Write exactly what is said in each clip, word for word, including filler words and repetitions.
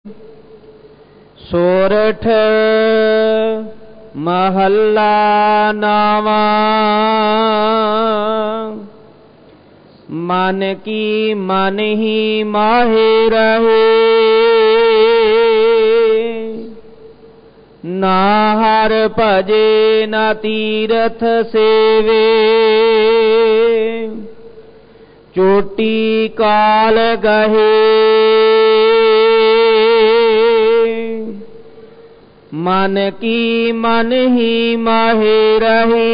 सोरठ महला नावा। मन की मन ही माहे रहे, ना हर भजे ना तीरथ सेवे। चोटी काल गहे, मन की मन ही माहे रही।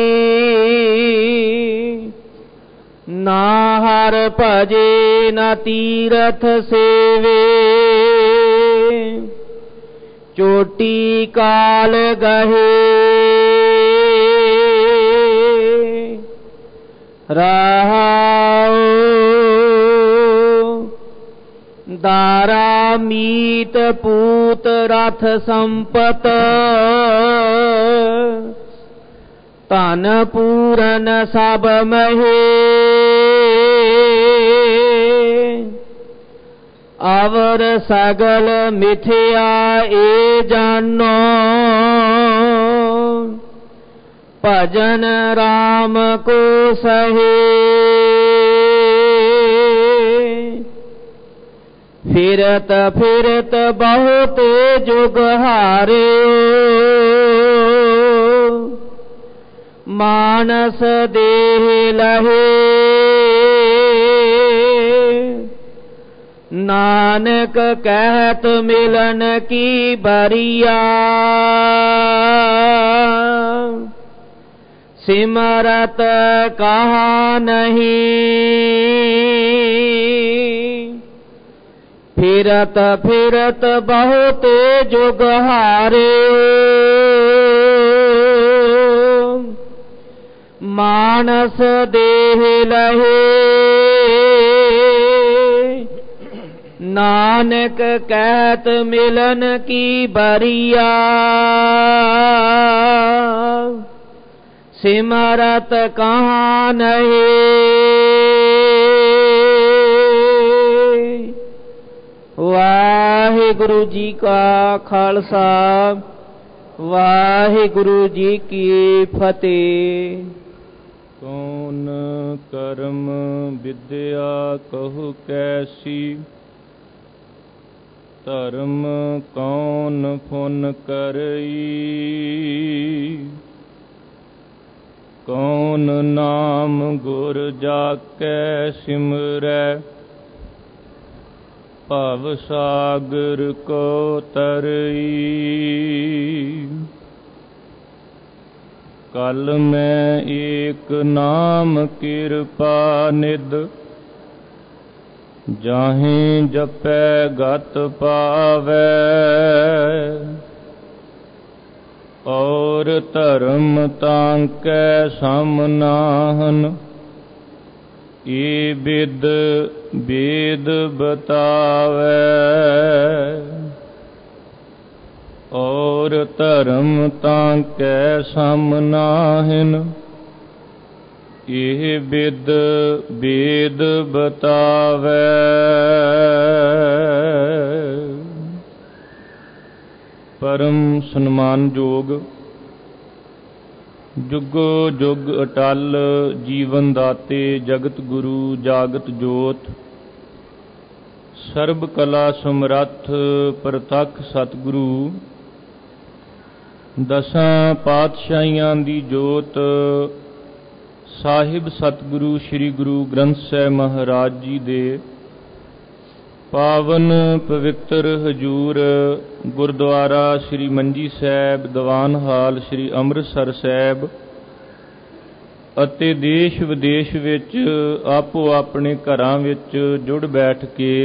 ना हर भजे न तीरथ सेवे। चोटी काल गहे, रहाओ दारा मीत पूत रथ संपत। धन पूरन सब महे, अवर सगल मिथ्या ए जानो। भजन राम को सहे, फिरत फिरत बहुत जुग हारे। मानस देह लहे, नानक कहत मिलन की बरिया। सिमरत कहा नहीं, फिरत फिरत बहुत जुग हारे। मानस देह लहे, नानक कहत मिलन की बरिया। सिमरत कहाँ नहीं, वाहिगुरु जी का खालसा वाहिगुरु जी की फतेह। कौन कर्म विद्या कहु कैसी, धर्म कौन पुन करई। कौन नाम गुर जाकै सिमरै, भव सागर को तरई। कल में एक नाम कृपा निध, जाहिं जपै गत पावै। और धर्म तांकै सम नाहन, ये विद वेद बतावै। और धर्म तांकै सम नाहिन, ये विद वेद बतावै। परम सन्मानयोग जुगो जुग अटल जीवन दाते जगत गुरु जागत जोत, सर्ब कला समरथ प्रतख सतगुरु, दसां पातशाहियां दी जोत, ਸਾਹਿਬ ਸਤਿਗੁਰੂ ਸ੍ਰੀ ਗੁਰੂ ਗ੍ਰੰਥ ਸਾਹਿਬ ਮਹਾਰਾਜ ਜੀ ਦੇ ਪਾਵਨ ਪਵਿੱਤਰ ਹਜੂਰ ਗੁਰਦੁਆਰਾ ਸ੍ਰੀ ਮੰਜੀ ਸਾਹਿਬ ਦੀਵਾਨ ਹਾਲ ਸ੍ਰੀ ਅੰਮ੍ਰਿਤਸਰ ਸਾਹਿਬ ਅਤੇ ਦੇਸ਼ ਵਿਦੇਸ਼ ਵਿੱਚ ਆਪੋ ਆਪਣੇ ਘਰਾਂ ਵਿੱਚ ਜੁੜ ਬੈਠ ਕੇ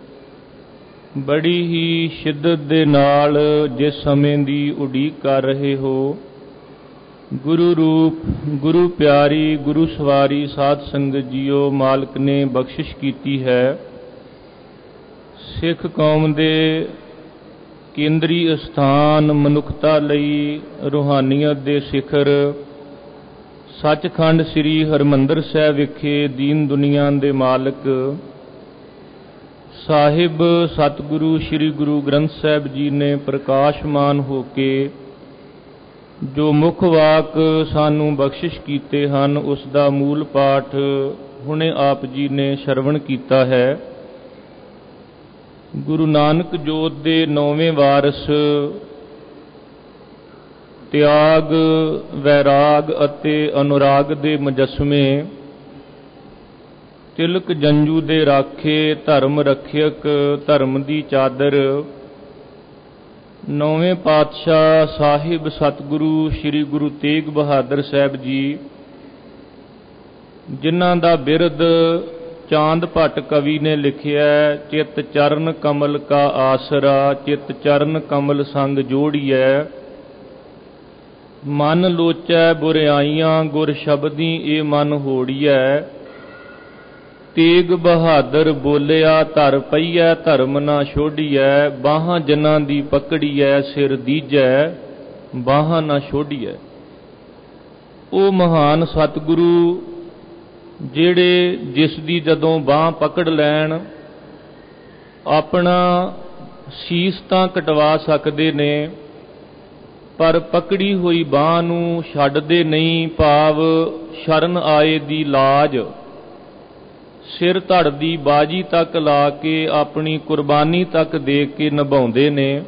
ਬੜੀ ਹੀ ਸ਼ਿੱਦਤ ਦੇ ਨਾਲ ਜਿਸ ਸਮੇਂ ਦੀ ਉਡੀਕ ਕਰ ਰਹੇ ਹੋ, ਗੁਰੂ ਰੂਪ ਗੁਰੂ ਪਿਆਰੀ ਗੁਰੂ ਸਵਾਰੀ ਸਾਧ ਸੰਗਤ ਜੀਓ ਮਾਲਕ ਨੇ ਬਖਸ਼ਿਸ਼ ਕੀਤੀ ਹੈ। ਸਿੱਖ ਕੌਮ ਦੇ ਕੇਂਦਰੀ ਅਸਥਾਨ ਮਨੁੱਖਤਾ ਲਈ ਰੂਹਾਨੀਅਤ ਦੇ ਸਿਖਰ ਸੱਚਖੰਡ ਸ੍ਰੀ ਹਰਿਮੰਦਰ ਸਾਹਿਬ ਵਿਖੇ ਦੀਨ ਦੁਨੀਆ ਦੇ ਮਾਲਕ ਸਾਹਿਬ ਸਤਿਗੁਰੂ ਸ੍ਰੀ ਗੁਰੂ ਗ੍ਰੰਥ ਸਾਹਿਬ ਜੀ ਨੇ ਪ੍ਰਕਾਸ਼ਮਾਨ ਹੋ ਕੇ ਜੋ ਮੁੱਖ ਵਾਕ ਸਾਨੂੰ ਬਖਸ਼ਿਸ਼ ਕੀਤੇ ਹਨ, ਉਸ ਦਾ ਮੂਲ ਪਾਠ ਹੁਣੇ ਆਪ ਜੀ ਨੇ ਸ਼ਰਵਣ ਕੀਤਾ ਹੈ। ਗੁਰੂ ਨਾਨਕ ਜੋਤ ਦੇ ਨੌਵੇਂ ਵਾਰਸ ਤਿਆਗ, ਵੈਰਾਗ ਅਤੇ ਅਨੁਰਾਗ ਦੇ ਮੁਜੱਸਮੇ, ਤਿਲਕ ਜੰਝੂ ਦੇ ਰਾਖੇ, ਧਰਮ ਰੱਖਿਅਕ, ਧਰਮ ਦੀ ਚਾਦਰ, ਨੌਵੇਂ ਪਾਤਸ਼ਾਹ ਸਾਹਿਬ ਸਤਿਗੁਰੂ ਸ੍ਰੀ ਗੁਰੂ ਤੇਗ ਬਹਾਦਰ ਸਾਹਿਬ ਜੀ, ਜਿਨ੍ਹਾਂ ਦਾ ਬਿਰਦ ਚਾਂਦ ਭੱਟ ਕਵੀ ਨੇ ਲਿਖਿਆ, ਚਿੱਤ ਚਰਨ ਕਮਲ ਕਾ ਆਸਰਾ, ਚਿੱਤ ਚਰਨ ਕਮਲ ਸੰਗ ਜੋੜੀਐ, ਮਨ ਲੋਚੈ ਬੁਰਿਆਈਆਂ, ਗੁਰ ਸ਼ਬਦੀ ਇਹ ਮਨ ਹੋੜੀਐ, ਤੇਗ ਬਹਾਦਰ ਬੋਲਿਆ ਧਰ ਪਈਐ, ਧਰਮ ਨਾ ਛੋੜੀਐ, ਬਾਹਾਂ ਜਿਨ੍ਹਾਂ ਦੀ ਪਕੜੀਐ, ਸਿਰ ਦੀਜੈ, ਬਾਹਾਂ ਨਾ ਛੋੜੀਐ। ਉਹ ਮਹਾਨ ਸਤਿਗੁਰੂ ਜਿਹੜੇ ਜਿਸ ਦੀ ਜਦੋਂ ਬਾਂਹ ਪਕੜ ਲੈਣ ਆਪਣਾ ਸੀਸ ਤਾਂ ਕਟਵਾ ਸਕਦੇ ਨੇ, ਪਰ ਪਕੜੀ ਹੋਈ ਬਾਂਹ ਨੂੰ ਛੱਡਦੇ ਨਹੀਂ। ਭਾਵ ਸ਼ਰਨ ਆਏ ਦੀ ਲਾਜ, ਸਿਰ ਧੜ ਦੀ ਬਾਜੀ ਤੱਕ ਲਾ ਕੇ ਆਪਣੀ ਕੁਰਬਾਨੀ ਤੱਕ ਦੇ ਕੇ ਨਿਭਾਉਂਦੇ ਨੇ।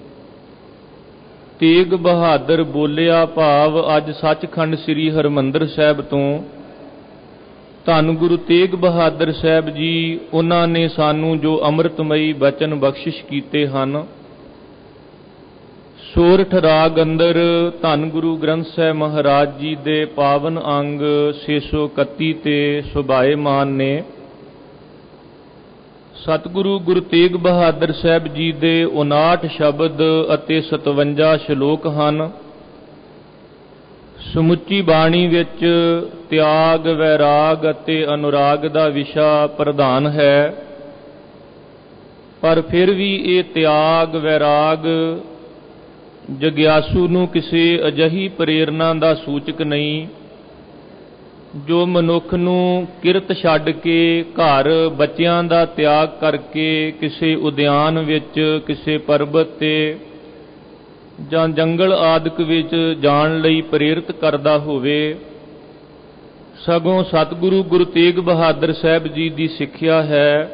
ਤੇਗ ਬਹਾਦਰ ਬੋਲਿਆ ਭਾਵ ਅੱਜ ਸੱਚਖੰਡ ਸ੍ਰੀ ਹਰਿਮੰਦਰ ਸਾਹਿਬ ਤੋਂ ਧੰਨ ਗੁਰੂ ਤੇਗ ਬਹਾਦਰ ਸਾਹਿਬ ਜੀ, ਉਹਨਾਂ ਨੇ ਸਾਨੂੰ ਜੋ ਅੰਮ੍ਰਿਤਮਈ ਬਚਨ ਬਖਸ਼ਿਸ਼ ਕੀਤੇ ਹਨ, ਸੋਰਠ ਰਾਗ ਅੰਦਰ ਧੰਨ ਗੁਰੂ ਗ੍ਰੰਥ ਸਾਹਿਬ ਮਹਾਰਾਜ ਜੀ ਦੇ ਪਾਵਨ ਅੰਗ ਛੇ ਸੌ ਇਕੱਤੀ ਤੇ ਸੁਭਾਏਮਾਨ ਨੇ। ਸਤਿਗੁਰੂ ਗੁਰੂ ਤੇਗ ਬਹਾਦਰ ਸਾਹਿਬ ਜੀ ਦੇ ਉਨਾਹਠ ਸ਼ਬਦ ਅਤੇ ਸਤਵੰਜਾ ਸ਼ਲੋਕ ਹਨ। ਸਮੁੱਚੀ ਬਾਣੀ ਵਿੱਚ ਤਿਆਗ, ਵੈਰਾਗ ਅਤੇ ਅਨੁਰਾਗ ਦਾ ਵਿਸ਼ਾ ਪ੍ਰਧਾਨ ਹੈ, ਪਰ ਫਿਰ ਵੀ ਇਹ ਤਿਆਗ, ਵੈਰਾਗ ਜਗਿਆਸੂ ਨੂੰ ਕਿਸੇ ਅਜਿਹੀ ਪ੍ਰੇਰਨਾ ਦਾ ਸੂਚਕ ਨਹੀਂ ਜੋ ਮਨੁੱਖ ਨੂੰ ਕਿਰਤ ਛੱਡ ਕੇ, ਘਰ ਬੱਚਿਆਂ ਦਾ ਤਿਆਗ ਕਰਕੇ ਕਿਸੇ ਉਦਿਆਨ ਵਿੱਚ, ਕਿਸੇ ਪਰਬਤ ਤੇ ਜਾਂ ਜੰਗਲ ਆਦਿਕ ਵਿੱਚ ਜਾਣ ਲਈ ਪ੍ਰੇਰਿਤ ਕਰਦਾ ਹੋਵੇ। ਸਗੋਂ ਸਤਿਗੁਰੂ ਗੁਰੂ ਤੇਗ ਬਹਾਦਰ ਸਾਹਿਬ ਜੀ ਦੀ ਸਿੱਖਿਆ ਹੈ,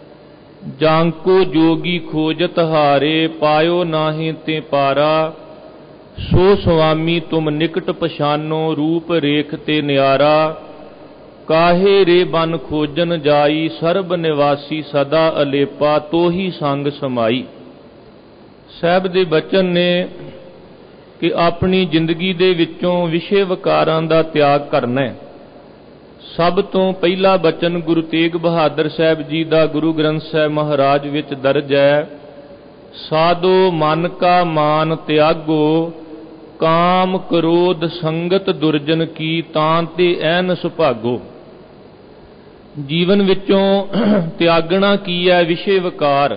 ਜਾਂਕੋ ਜੋਗੀ ਖੋਜਤ ਹਾਰੇ, ਪਾਇਓ ਨਾਹੀਂ ਤੇ ਪਾਰਾ, ਸੋ ਸੁਆਮੀ ਤੁਮ ਨਿਕਟ ਪਛਾਨੋ, ਰੂਪ ਰੇਖ ਤੇ ਨਿਆਰਾ, ਕਾਹੇ ਰੇ ਬਨ ਖੋਜਨ ਜਾਈ, ਸਰਬ ਨਿਵਾਸੀ ਸਦਾ ਅਲੇਪਾ, ਤੋਹੀ ਸੰਗ ਸਮਾਈ। ਸਾਹਿਬ ਦੇ ਬਚਨ ਨੇ ਕਿ ਆਪਣੀ ਜ਼ਿੰਦਗੀ ਦੇ ਵਿੱਚੋਂ ਵਿਸ਼ੇ ਵਿਕਾਰਾਂ ਦਾ ਤਿਆਗ ਕਰਨਾ ਹੈ। ਸਭ ਤੋਂ ਪਹਿਲਾ ਬਚਨ ਗੁਰੂ ਤੇਗ ਬਹਾਦਰ ਸਾਹਿਬ ਜੀ ਦਾ ਗੁਰੂ ਗ੍ਰੰਥ ਸਾਹਿਬ ਮਹਾਰਾਜ ਵਿੱਚ ਦਰਜ ਹੈ, ਸਾਧੋ ਮਨ ਕਾ ਮਾਨ ਤਿਆਗੋ, ਕਾਮ ਕ੍ਰੋਧ ਸੰਗਤ ਦੁਰਜਨ ਕੀ, ਤਾਂ ਤੇ ਐਨ ਸੁਭਾਗੋ। ਜੀਵਨ ਵਿੱਚੋਂ ਤਿਆਗਣਾ ਕੀ ਹੈ? ਵਿਸ਼ੇ ਵਿਕਾਰ,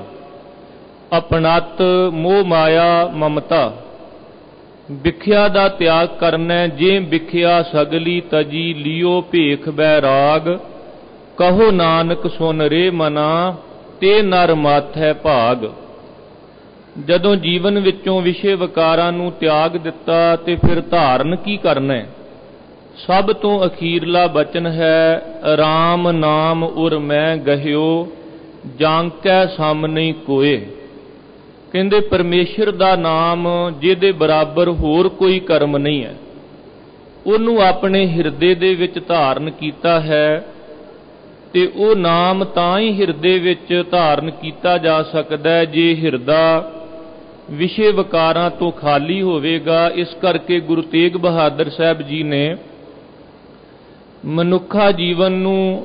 ਆਪਣਤ, ਮੋਹ ਮਾਇਆ, ਮਮਤਾ। ਵਿਖਿਆ ਦਾ ਤਿਆਗ ਕਰਨਾ, ਜੇ ਵਿਖਿਆ ਸਗਲੀ ਤਜੀ, ਲਿਓ ਭੇਖ ਬੈਰਾਗ, ਕਹੋ ਨਾਨਕ ਸੁਨ ਰੇ ਮਨਾ, ਤੇ ਨਰ ਮਾਥੈ ਭਾਗ। ਜਦੋਂ ਜੀਵਨ ਵਿੱਚੋਂ ਵਿਸ਼ੇ ਵਿਕਾਰਾਂ ਨੂੰ ਤਿਆਗ ਦਿੱਤਾ ਤੇ ਫਿਰ ਧਾਰਨ ਕੀ ਕਰਨਾ ਹੈ? ਸਭ ਤੋਂ ਅਖੀਰਲਾ ਬਚਨ ਹੈ, ਰਾਮ ਨਾਮ ਉਰ ਮੈਂ ਗਹਿਓ, ਜਾਂਕੈ ਸਮ ਨਹੀਂ ਕੋਏ। ਕਹਿੰਦੇ ਪਰਮੇਸ਼ਰ ਦਾ ਨਾਮ ਜਿਹਦੇ ਬਰਾਬਰ ਹੋਰ ਕੋਈ ਕਰਮ ਨਹੀਂ ਹੈ, ਉਹਨੂੰ ਆਪਣੇ ਹਿਰਦੇ ਦੇ ਵਿੱਚ ਧਾਰਨ ਕੀਤਾ ਹੈ। ਤੇ ਉਹ ਨਾਮ ਤਾਂ ਹੀ ਹਿਰਦੇ ਵਿੱਚ ਧਾਰਨ ਕੀਤਾ ਜਾ ਸਕਦਾ ਜੇ ਹਿਰਦਾ ਵਿਸ਼ੇ ਵਿਕਾਰਾਂ ਤੋਂ ਖਾਲੀ ਹੋਵੇਗਾ। ਇਸ ਕਰਕੇ ਗੁਰੂ ਤੇਗ ਬਹਾਦਰ ਸਾਹਿਬ ਜੀ ਨੇ ਮਨੁੱਖਾ ਜੀਵਨ ਨੂੰ,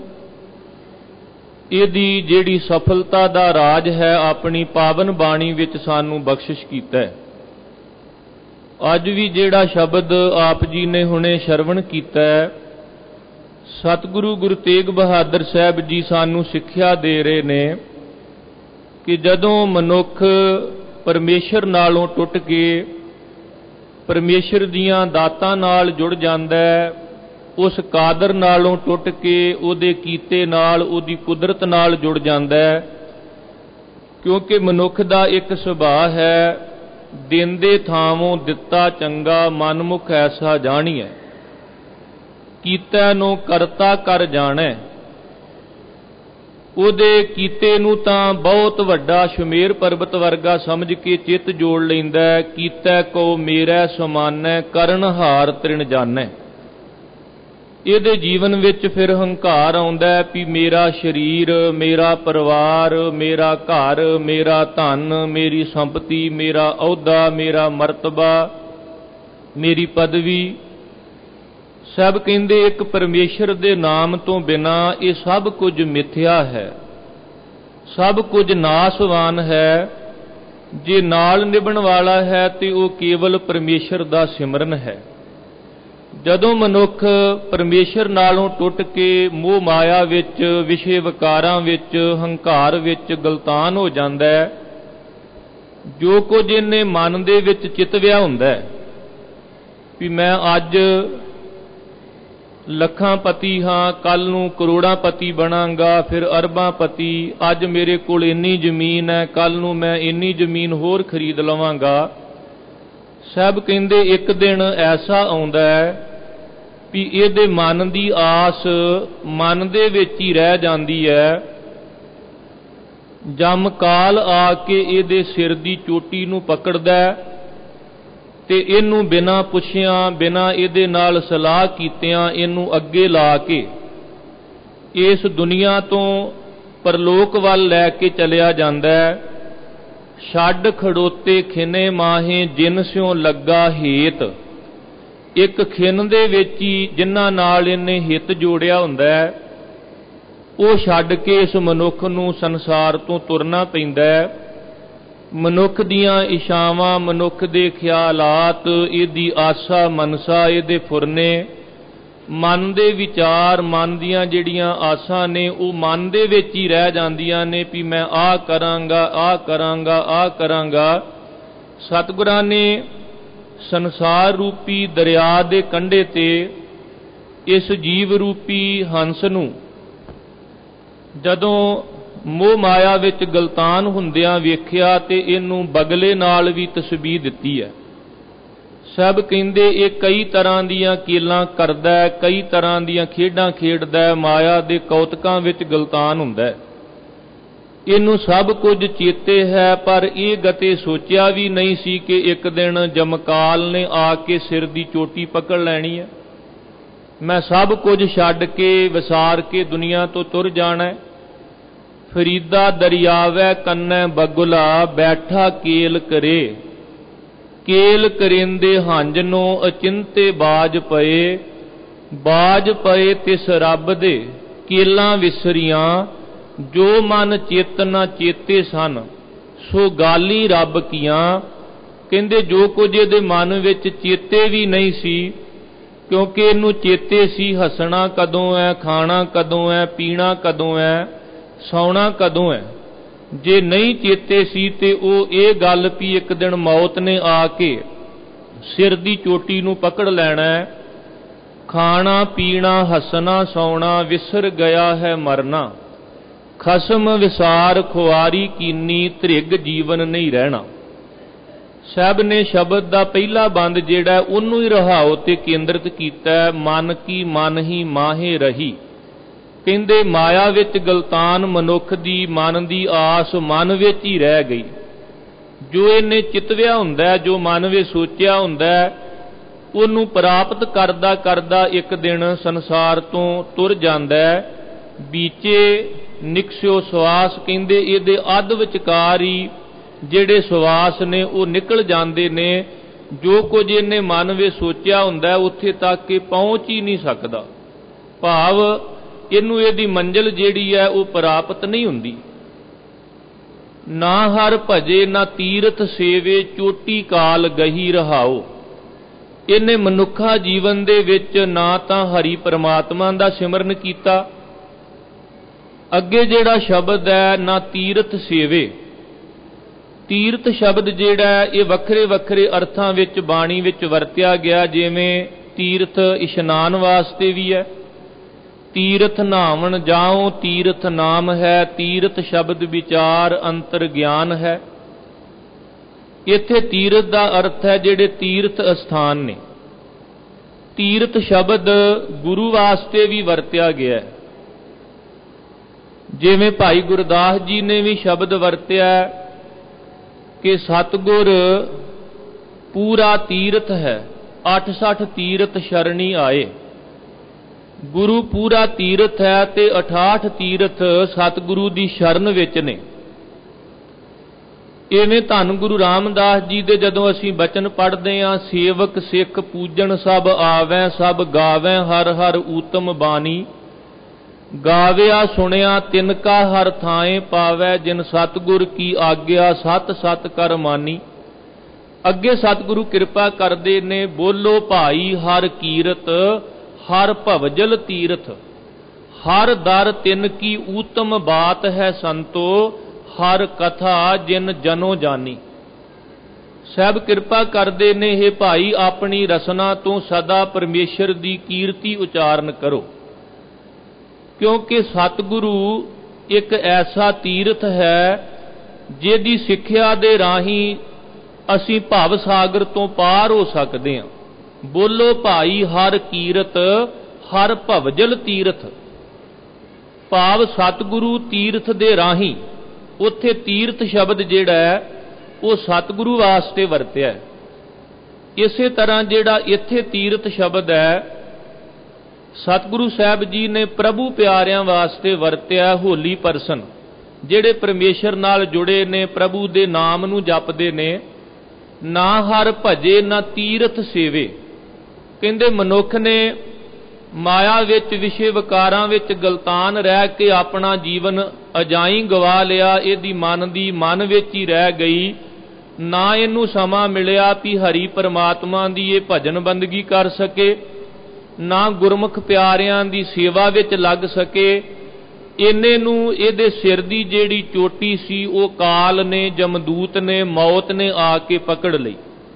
ਇਹਦੀ ਜਿਹੜੀ ਸਫਲਤਾ ਦਾ ਰਾਜ ਹੈ, ਆਪਣੀ ਪਾਵਨ ਬਾਣੀ ਵਿੱਚ ਸਾਨੂੰ ਬਖਸ਼ਿਸ਼ ਕੀਤਾ ਹੈ। ਅੱਜ ਵੀ ਜਿਹੜਾ ਸ਼ਬਦ ਆਪ ਜੀ ਨੇ ਹੁਣੇ ਸ਼ਰਵਣ ਕੀਤਾ ਹੈ, ਸਤਿਗੁਰੂ ਗੁਰੂ ਤੇਗ ਬਹਾਦਰ ਸਾਹਿਬ ਜੀ ਸਾਨੂੰ ਸਿੱਖਿਆ ਦੇ ਰਹੇ ਨੇ ਕਿ ਜਦੋਂ ਮਨੁੱਖ ਪਰਮੇਸ਼ਰ ਨਾਲੋਂ ਟੁੱਟ ਕੇ ਪਰਮੇਸ਼ਰ ਦੀਆਂ ਦਾਤਾਂ ਨਾਲ ਜੁੜ ਜਾਂਦਾ ਹੈ, ਉਸ ਕਾਦਰ ਨਾਲੋਂ ਟੁੱਟ ਕੇ ਉਹਦੇ ਕੀਤੇ ਨਾਲ, ਉਹਦੀ ਕੁਦਰਤ ਨਾਲ ਜੁੜ ਜਾਂਦਾ ਹੈ, क्योंकि मनुख दा एक सुभाव है, देंदे थावों दिता चंगा, मनमुख ऐसा जानिए, कीते नो करता कर जाने। ਉਹਦੇ ਕੀਤੇ ਨੂੰ ਤਾਂ ਬਹੁਤ ਵੱਡਾ ਸ਼ਮੇਰ ਪਰਬਤ ਵਰਗਾ ਸਮਝ ਕੇ ਚਿੱਤ ਜੋੜ ਲੈਂਦਾ। ਕੀਤਾ ਕੋ ਮੇਰਾ ਸਮਾਨੈ, ਕਰਨ ਹਾਰ ਤ੍ਰਿਣ ਜਾਣੈ। ਇਹਦੇ ਜੀਵਨ ਵਿੱਚ ਫਿਰ ਹੰਕਾਰ ਆਉਂਦਾ ਵੀ ਮੇਰਾ ਸਰੀਰ, ਮੇਰਾ ਪਰਿਵਾਰ, ਮੇਰਾ ਘਰ, ਮੇਰਾ ਧਨ, ਮੇਰੀ ਸੰਪਤੀ, ਮੇਰਾ ਅਹੁਦਾ, ਮੇਰਾ ਮਰਤਬਾ, ਮੇਰੀ ਪਦਵੀ, ਸਭ ਕਹਿੰਦੇ ਇੱਕ ਪਰਮੇਸ਼ਰ ਦੇ ਨਾਮ ਤੋਂ ਬਿਨਾ ਇਹ ਸਭ ਕੁਝ ਮਿਥਿਆ ਹੈ, ਸਭ ਕੁਝ ਨਾਸਵਾਨ ਹੈ। ਜੇ ਨਾਲ ਨਿਭਣ ਵਾਲਾ ਹੈ ਤੇ ਉਹ ਕੇਵਲ ਪਰਮੇਸ਼ਰ ਦਾ ਸਿਮਰਨ ਹੈ। ਜਦੋਂ ਮਨੁੱਖ ਪਰਮੇਸ਼ਰ ਨਾਲੋਂ ਟੁੱਟ ਕੇ ਮੋਹ ਮਾਇਆ ਵਿੱਚ, ਵਿਸ਼ੇ ਵਿਕਾਰਾਂ ਵਿੱਚ, ਹੰਕਾਰ ਵਿੱਚ ਗਲਤਾਨ ਹੋ ਜਾਂਦਾ ਹੈ, ਜੋ ਕੁਝ ਇਹਨੇ ਮਨ ਦੇ ਵਿੱਚ ਚਿਤਵਿਆ ਹੁੰਦਾ ਹੈ ਵੀ ਮੈਂ ਅੱਜ ਲੱਖਾਂ ਪਤੀ ਹਾਂ, ਕੱਲ ਨੂੰ ਕਰੋੜਾਂ ਪਤੀ ਬਣਾਂਗਾ, ਫਿਰ ਅਰਬਾਂ ਪਤੀ, ਅੱਜ ਮੇਰੇ ਕੋਲ ਇੰਨੀ ਜ਼ਮੀਨ ਹੈ, ਕੱਲ ਨੂੰ ਮੈਂ ਇੰਨੀ ਜ਼ਮੀਨ ਹੋਰ ਖਰੀਦ ਲਵਾਂਗਾ। ਸਭ ਕਹਿੰਦੇ ਇੱਕ ਦਿਨ ਐਸਾ ਆਉਂਦਾ ਹੈ ਵੀ ਇਹਦੇ ਮਨ ਦੀ ਆਸ ਮਨ ਦੇ ਵਿੱਚ ਹੀ ਰਹਿ ਜਾਂਦੀ ਹੈ। ਜਮ ਕਾਲ ਆ ਕੇ ਇਹਦੇ ਸਿਰ ਦੀ ਚੋਟੀ ਨੂੰ ਪਕੜਦਾ ਤੇ ਇਹਨੂੰ ਬਿਨਾਂ ਪੁੱਛਿਆਂ, ਬਿਨਾਂ ਇਹਦੇ ਨਾਲ ਸਲਾਹ ਕੀਤਿਆਂ ਇਹਨੂੰ ਅੱਗੇ ਲਾ ਕੇ ਇਸ ਦੁਨੀਆ ਤੋਂ ਪਰਲੋਕ ਵੱਲ ਲੈ ਕੇ ਚਲਿਆ ਜਾਂਦਾ ਹੈ। ਛੱਡ ਖੜੋਤੇ ਖਿਨੇ ਮਾਹੇ, ਜਿਨ ਸਿਉ ਲੱਗਾ ਹੇਤ। ਇੱਕ ਖਿਨ ਦੇ ਵਿੱਚ ਹੀ ਜਿਨ੍ਹਾਂ ਨਾਲ ਇਹਨੇ ਹਿੱਤ ਜੋੜਿਆ ਹੁੰਦਾ ਹੈ, ਉਹ ਛੱਡ ਕੇ ਇਸ ਮਨੁੱਖ ਨੂੰ ਸੰਸਾਰ ਤੋਂ ਤੁਰਨਾ ਪੈਂਦਾ ਹੈ। ਮਨੁੱਖ ਦੀਆਂ ਇਛਾਵਾਂ, ਮਨੁੱਖ ਦੇ ਖਿਆਲਾਤ, ਇਹਦੀ ਆਸਾ ਮਨਸਾ, ਇਹਦੇ ਫੁਰਨੇ, ਮਨ ਦੇ ਵਿਚਾਰ, ਮਨ ਦੀਆਂ ਜਿਹੜੀਆਂ ਆਸਾਂ ਨੇ ਉਹ ਮਨ ਦੇ ਵਿੱਚ ਹੀ ਰਹਿ ਜਾਂਦੀਆਂ ਨੇ ਵੀ ਮੈਂ ਆਹ ਕਰਾਂਗਾ, ਆਹ ਕਰਾਂਗਾ, ਆਹ ਕਰਾਂਗਾ। ਸਤਿਗੁਰਾਂ ਨੇ ਸੰਸਾਰ ਰੂਪੀ ਦਰਿਆ ਦੇ ਕੰਢੇ ਤੇ ਇਸ ਜੀਵ ਰੂਪੀ ਹੰਸ ਨੂੰ ਜਦੋਂ ਮੋਹ ਮਾਇਆ ਵਿੱਚ ਗਲਤਾਨ ਹੁੰਦਿਆਂ ਵੇਖਿਆ ਤੇ ਇਹਨੂੰ ਬਗਲੇ ਨਾਲ ਵੀ ਤਸਬੀਹ ਦਿੱਤੀ ਹੈ। ਸਭ ਕਹਿੰਦੇ ਇਹ ਕਈ ਤਰ੍ਹਾਂ ਦੀਆਂ ਕੀਲਾਂ ਕਰਦਾ ਹੈ, ਕਈ ਤਰ੍ਹਾਂ ਦੀਆਂ ਖੇਡਾਂ ਖੇਡਦਾ ਹੈ, ਮਾਇਆ ਦੇ ਕੌਤਕਾਂ ਵਿੱਚ ਗਲਤਾਨ ਹੁੰਦਾ ਹੈ। ਇਹਨੂੰ ਸਭ ਕੁਝ ਚੇਤੇ ਹੈ, ਪਰ ਇਹ ਗਤੇ ਸੋਚਿਆ ਵੀ ਨਹੀਂ ਸੀ ਕਿ ਇੱਕ ਦਿਨ ਜਮਕਾਲ ਨੇ ਆ ਕੇ ਸਿਰ ਦੀ ਚੋਟੀ ਪਕੜ ਲੈਣੀ ਹੈ। ਮੈਂ ਸਭ ਕੁਝ ਛੱਡ ਕੇ ਵਿਸਾਰ ਕੇ ਦੁਨੀਆ ਤੋਂ ਤੁਰ ਜਾਣਾ ਹੈ। ਫਰੀਦਾ ਦਰਿਆਵੈ ਕੰਨੈ ਬਗੁਲਾ, ਬੈਠਾ ਕੇਲ ਕਰੇ। ਕੇਲ ਕਰਿੰਦੇ ਹੰਝ ਨੂੰ ਅਚਿੰਤੇ ਬਾਜ ਪਏ। ਬਾਜ ਪਏ ਤਿਸ ਰੱਬ ਦੇ ਕੇਲਾਂ ਵਿਸਰੀਆਂ, ਜੋ ਮਨ ਚਿੱਤ ਨਾ ਚੇਤੇ ਸਨ, ਸੋ ਗਾਲੀ ਰੱਬ ਕੀਆਂ। ਕਹਿੰਦੇ ਜੋ ਕੁਝ ਇਹਦੇ ਮਨ ਵਿੱਚ ਚੇਤੇ ਵੀ ਨਹੀਂ ਸੀ, ਕਿਉਂਕਿ ਇਹਨੂੰ ਚੇਤੇ ਸੀ ਹੱਸਣਾ ਕਦੋਂ ਹੈ, ਖਾਣਾ ਕਦੋਂ ਹੈ, ਪੀਣਾ ਕਦੋਂ ਹੈ, ਸੌਣਾ ਕਦੋਂ ਹੈ। ਜੇ ਨਹੀਂ ਚੇਤੇ ਸੀ ਤੇ ਉਹ ਇਹ ਗੱਲ ਵੀ ਇੱਕ ਦਿਨ ਮੌਤ ਨੇ ਆ ਕੇ ਸਿਰ ਦੀ ਚੋਟੀ ਨੂੰ ਪਕੜ ਲੈਣਾ ਹੈ। ਖਾਣਾ ਪੀਣਾ ਹੱਸਣਾ ਸੌਣਾ ਵਿਸਰ ਗਿਆ ਹੈ ਮਰਨਾ। ਖਸਮ ਵਿਸਾਰ ਖੁਆਰੀ ਕੀਨੀ, ਧ੍ਰਿਗ ਜੀਵਨ ਨਹੀਂ ਰਹਿਣਾ। ਸਾਹਿਬ ਨੇ ਸ਼ਬਦ ਦਾ ਪਹਿਲਾ ਬੰਦ ਜਿਹੜਾ ਉਹਨੂੰ ਹੀ ਰਹਾਉ ਤੇ ਕੇਂਦਰਿਤ ਕੀਤਾ, ਮਨ ਕੀ ਮਨ ਹੀ ਮਾਹੇ ਰਹੀ। ਕਹਿੰਦੇ ਮਾਇਆ ਵਿੱਚ ਗਲਤਾਨ ਮਨੁੱਖ ਦੀ ਮਨ ਦੀ ਆਸ ਮਨ ਵਿੱਚ ਹੀ ਰਹਿ ਗਈ। ਜੋ ਇਹਨੇ ਚਿਤਵਿਆ ਹੁੰਦਾ, ਜੋ ਮਨ ਵਿੱਚ ਸੋਚਿਆ ਹੁੰਦਾ, ਉਹਨੂੰ ਪ੍ਰਾਪਤ ਕਰਦਾ ਕਰਦਾ ਇੱਕ ਦਿਨ ਸੰਸਾਰ ਤੋਂ ਤੁਰ ਜਾਂਦਾ। ਬੀਚੇ ਨਿਕਸਿਓ ਸਵਾਸ, ਕਹਿੰਦੇ ਇਹਦੇ ਅੱਧ ਵਿਚਕਾਰ ਹੀ ਜਿਹੜੇ ਸਵਾਸ ਨੇ ਉਹ ਨਿਕਲ ਜਾਂਦੇ ਨੇ। ਜੋ ਕੁਝ ਇਹਨੇ ਮਨ ਵਿੱਚ ਸੋਚਿਆ ਹੁੰਦਾ ਉੱਥੇ ਤੱਕ ਇਹ ਪਹੁੰਚ ਹੀ ਨਹੀਂ ਸਕਦਾ। ਭਾਵ ਇਹਨੂੰ ਇਹਦੀ ਮੰਜ਼ਿਲ ਜਿਹੜੀ ਹੈ ਉਹ ਪ੍ਰਾਪਤ ਨਹੀਂ ਹੁੰਦੀ। ਨਾ ਹਰ ਭਜੇ ਨਾ ਤੀਰਥ ਸੇਵੇ, ਚੋਟੀ ਕਾਲ ਗਹੀ ਰਹਾਓ। ਇਹਨੇ ਮਨੁੱਖਾ ਜੀਵਨ ਦੇ ਵਿੱਚ ਨਾ ਤਾਂ ਹਰੀ ਪਰਮਾਤਮਾ ਦਾ ਸਿਮਰਨ ਕੀਤਾ, ਅੱਗੇ ਜਿਹੜਾ ਸ਼ਬਦ ਹੈ ਨਾ ਤੀਰਥ ਸੇਵੇ। ਤੀਰਥ ਸ਼ਬਦ ਜਿਹੜਾ ਇਹ ਵੱਖਰੇ ਵੱਖਰੇ ਅਰਥਾਂ ਵਿੱਚ ਬਾਣੀ ਵਿੱਚ ਵਰਤਿਆ ਗਿਆ। ਜਿਵੇਂ ਤੀਰਥ ਇਸ਼ਨਾਨ ਵਾਸਤੇ ਵੀ ਹੈ, ਤੀਰਥ ਨਾਵਣ ਜਾਉ ਤੀਰਥ ਨਾਮ ਹੈ, ਤੀਰਥ ਸ਼ਬਦ ਵਿਚਾਰ ਅੰਤਰ ਗਿਆਨ ਹੈ। ਇੱਥੇ ਤੀਰਥ ਦਾ ਅਰਥ ਹੈ ਜਿਹੜੇ ਤੀਰਥ ਅਸਥਾਨ ਨੇ। ਤੀਰਥ ਸ਼ਬਦ ਗੁਰੂ ਵਾਸਤੇ ਵੀ ਵਰਤਿਆ ਗਿਆ ਹੈ। ਜਿਵੇਂ ਭਾਈ ਗੁਰਦਾਸ ਜੀ ਨੇ ਵੀ ਸ਼ਬਦ ਵਰਤਿਆ ਕਿ ਸਤਿਗੁਰ ਪੂਰਾ ਤੀਰਥ ਹੈ, ਅੱਠ ਸੱਠ ਤੀਰਥ ਸ਼ਰਣੀ ਆਏ। ਗੁਰੂ ਪੂਰਾ ਤੀਰਥ ਹੈ ਤੇ ਅਠਾਹਠ ਤੀਰਥ ਸਤਿਗੁਰੂ ਦੀ ਸ਼ਰਨ ਵਿੱਚ ਨੇ। ਇਵੇਂ ਧੰਨ ਗੁਰੂ ਰਾਮਦਾਸ ਜੀ ਦੇ ਜਦੋਂ ਅਸੀਂ ਬਚਨ ਪੜ੍ਹਦੇ ਹਾਂ, ਸੇਵਕ ਸਿੱਖ ਪੂਜਣ ਸਭ ਆਵੈ, ਸਭ ਗਾਵੈ ਹਰ ਹਰ ਊਤਮ ਬਾਣੀ। ਗਾਵਿਆ ਸੁਣਿਆ ਤਿਨ ਕਾ ਹਰ ਥਾਏ ਪਾਵੈ, ਜਿਨ ਸਤਿਗੁਰ ਕੀ ਆਗਿਆ ਸਤ ਸਤ ਕਰ ਮਾਨੀ। ਅੱਗੇ ਸਤਿਗੁਰੂ ਕਿਰਪਾ ਕਰਦੇ ਨੇ, ਬੋਲੋ ਭਾਈ ਹਰ ਕੀਰਤ ਹਰ ਭਵਜਲ ਤੀਰਥ, ਹਰ ਦਰ ਤਿਨ ਕੀ ਊਤਮ ਬਾਤ ਹੈ ਸੰਤੋ, ਹਰ ਕਥਾ ਜਿਨ ਜਨੋ ਜਾਨੀ। ਸਭ ਕਿਰਪਾ ਕਰਦੇ ਨੇ, हे ਭਾਈ ਆਪਣੀ ਰਸਨਾ ਤੋਂ ਸਦਾ ਪਰਮੇਸ਼ਰ ਦੀ ਕੀਰਤੀ ਉਚਾਰਨ ਕਰੋ, ਕਿਉਂਕਿ ਸਤਿਗੁਰੂ ਇੱਕ ਐਸਾ ਤੀਰਥ ਹੈ ਜਿਹਦੀ ਸਿੱਖਿਆ ਦੇ ਰਾਹੀਂ ਅਸੀਂ ਭਵ ਸਾਗਰ ਤੋਂ ਪਾਰ ਹੋ ਸਕਦੇ ਹਾਂ। ਬੋਲੋ ਭਾਈ ਹਰ ਕੀਰਤ ਹਰ ਭਵਜਲ ਤੀਰਥ, ਭਾਵ ਸਤਿਗੁਰੂ ਤੀਰਥ ਦੇ ਰਾਹੀਂ। ਉੱਥੇ ਤੀਰਥ ਸ਼ਬਦ ਜਿਹੜਾ ਹੈ ਉਹ ਸਤਿਗੁਰੂ ਵਾਸਤੇ ਵਰਤਿਆ ਹੈ। ਇਸੇ ਤਰ੍ਹਾਂ ਜਿਹੜਾ ਇੱਥੇ ਤੀਰਥ ਸ਼ਬਦ ਹੈ ਸਤਿਗੁਰੂ ਸਾਹਿਬ ਜੀ ਨੇ ਪ੍ਰਭੂ ਪਿਆਰਿਆਂ ਵਾਸਤੇ ਵਰਤਿਆ। ਹੋਲੀ ਪਰਸਨ ਜਿਹੜੇ ਪਰਮੇਸ਼ਰ ਨਾਲ ਜੁੜੇ ਨੇ, ਪ੍ਰਭੂ ਦੇ ਨਾਮ ਨੂੰ ਜਪਦੇ ਨੇ, ਨਾ ਹਰ ਭਜੇ ਨਾ ਤੀਰਥ ਸੇਵੇ। ਕਹਿੰਦੇ ਮਨੁੱਖ ਨੇ ਮਾਇਆ ਵਿੱਚ ਵਿਸ਼ੇ ਵਿਕਾਰਾਂ ਵਿੱਚ ਗਲਤਾਨ ਰਹਿ ਕੇ ਆਪਣਾ ਜੀਵਨ ਅਜਾਈਂ ਗਵਾ ਲਿਆ। ਇਹਦੀ ਮਨ ਦੀ ਮਨ ਵਿੱਚ ਹੀ ਰਹਿ ਗਈ, ਨਾ ਇਹਨੂੰ ਸਮਾਂ ਮਿਲਿਆ ਵੀ ਹਰੀ ਪਰਮਾਤਮਾ ਦੀ ਇਹ ਭਜਨ ਬੰਦਗੀ ਕਰ ਸਕੇ, ਨਾ ਗੁਰਮੁਖ ਪਿਆਰਿਆਂ ਦੀ ਸੇਵਾ ਵਿੱਚ ਲੱਗ ਸਕੇ। ਇਹਨੇ ਨੂੰ ਇਹਦੇ ਸਿਰ ਦੀ ਜਿਹੜੀ ਚੋਟੀ ਸੀ ਉਹ ਕਾਲ ਨੇ, ਜਮਦੂਤ ਨੇ, ਮੌਤ ਨੇ ਆ ਕੇ ਪਕੜ ਲਈ।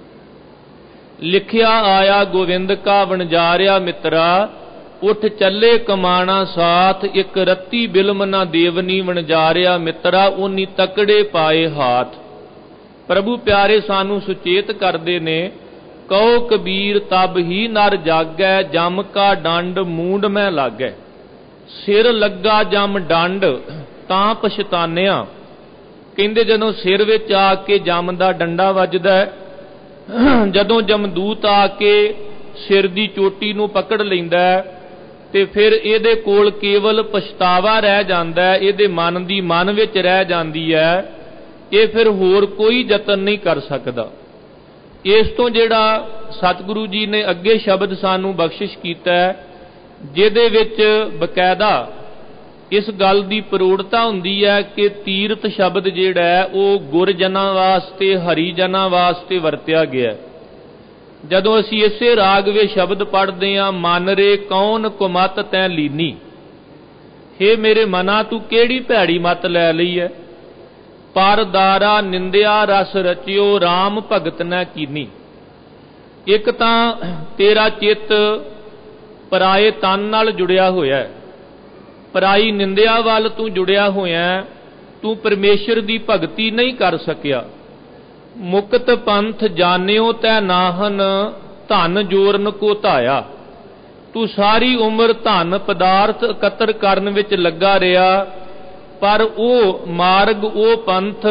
ਲਿਖਿਆ ਆਇਆ ਗੋਵਿੰਦ ਕਾ ਵਣਜਾਰਿਆ ਮਿੱਤਰਾ, ਉੱਠ ਚੱਲੇ ਕਮਾਣਾ ਸਾਥ, ਇੱਕ ਰੱਤੀ ਬਿਲਮ ਨਾ ਦੇਵਨੀ ਵਣਜਾਰਿਆ ਮਿੱਤਰਾ, ਉਨੀ ਤਕੜੇ ਪਾਏ ਹਾਥ। ਪ੍ਰਭੂ ਪਿਆਰੇ ਸਾਨੂੰ ਸੁਚੇਤ ਕਰਦੇ ਨੇ, ਕਹੋ ਕਬੀਰ ਤਬ ਹੀ ਨਰ ਜਾਗੈ, ਜਮ ਕਾ ਡੰਡ ਮੂੰਡ ਮੈਂ ਲਾਗੈ। ਸਿਰ ਲੱਗਾ ਜਮ ਡੰਡ ਤਾਂ ਪਛਤਾਨਿਆ। ਕਹਿੰਦੇ ਜਦੋਂ ਸਿਰ ਵਿੱਚ ਆ ਕੇ ਜਮ ਦਾ ਡੰਡਾ ਵੱਜਦਾ ਹੈ, ਜਦੋਂ ਜਮਦੂਤ ਆ ਕੇ ਸਿਰ ਦੀ ਚੋਟੀ ਨੂੰ ਪਕੜ ਲੈਂਦਾ ਹੈ, ਤੇ ਫਿਰ ਇਹਦੇ ਕੋਲ ਕੇਵਲ ਪਛਤਾਵਾ ਰਹਿ ਜਾਂਦਾ ਹੈ, ਇਹਦੇ ਮਨ ਦੀ ਮਨ ਵਿੱਚ ਰਹਿ ਜਾਂਦੀ ਹੈ। ਇਹ ਫਿਰ ਹੋਰ ਕੋਈ ਯਤਨ ਨਹੀਂ ਕਰ ਸਕਦਾ। ਇਸ ਤੋਂ ਜਿਹੜਾ ਸਤਿਗੁਰੂ ਜੀ ਨੇ ਅੱਗੇ ਸ਼ਬਦ ਸਾਨੂੰ ਬਖਸ਼ਿਸ਼ ਕੀਤਾ ਹੈ, ਜਿਹਦੇ ਵਿੱਚ ਬਕਾਇਦਾ ਇਸ ਗੱਲ ਦੀ ਪ੍ਰੋੜਤਾ ਹੁੰਦੀ ਹੈ ਕਿ ਤੀਰਥ ਸ਼ਬਦ ਜਿਹੜਾ ਹੈ ਉਹ ਗੁਰਜਨਾਂ ਵਾਸਤੇ, ਹਰੀ ਜਨਾਂ ਵਾਸਤੇ ਵਰਤਿਆ ਗਿਆ। ਜਦੋਂ ਅਸੀਂ ਇਸੇ ਰਾਗ ਵਿੱਚ ਸ਼ਬਦ ਪੜ੍ਹਦੇ ਹਾਂ, ਮਨ ਰੇ ਕੌਣ ਕੁਮਤ ਤੈਂ ਲੀਨੀ, ਹੇ ਮੇਰੇ ਮਨਾ ਤੂੰ ਕਿਹੜੀ ਭੈੜੀ ਮਤ ਲੈ ਲਈ ਹੈ। ਪਰ ਦਾਰਾ ਨਿੰਦਿਆ ਰਸ ਰਚਿਓ, ਰਾਮ ਭਗਤ ਨਾ ਕੀਨੀ। ਇੱਕ ਤਾਂ ਤੇਰਾ ਚਿੱਤ ਪਰਾਏ ਤਨ ਨਾਲ ਜੁੜਿਆ ਹੋਇਆ ਹੈ, ਪਰਾਈ ਨਿੰਦਿਆ ਵੱਲ ਤੂੰ ਜੁੜਿਆ ਹੋਇਆ, ਤੂੰ ਪਰਮੇਸ਼ਰ ਦੀ ਭਗਤੀ ਨਹੀਂ ਕਰ ਸਕਿਆ। ਮੁਕਤ ਪੰਥ ਜਾਣਿਓ ਤੈ ਨਾਹਨ, ਧਨ ਜੋਰਨ ਕੋ ਧਾਇਆ। ਤੂੰ ਸਾਰੀ ਉਮਰ ਧਨ ਪਦਾਰਥ ਇਕੱਤਰ ਕਰਨ ਵਿੱਚ ਲੱਗਾ ਰਿਹਾ, ਪਰ ਉਹ ਮਾਰਗ, ਉਹ ਪੰਥ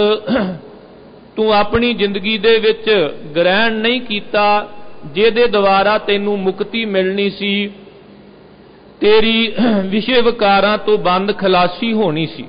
ਤੂੰ ਆਪਣੀ ਜ਼ਿੰਦਗੀ ਦੇ ਵਿੱਚ ਗ੍ਰਹਿਣ ਨਹੀਂ ਕੀਤਾ ਜਿਹਦੇ ਦੁਆਰਾ ਤੈਨੂੰ ਮੁਕਤੀ ਮਿਲਣੀ ਸੀ, ਤੇਰੀ ਵਿਸ਼ੇ ਵਿਕਾਰਾਂ ਤੋਂ ਬੰਦ ਖਲਾਸੀ ਹੋਣੀ ਸੀ।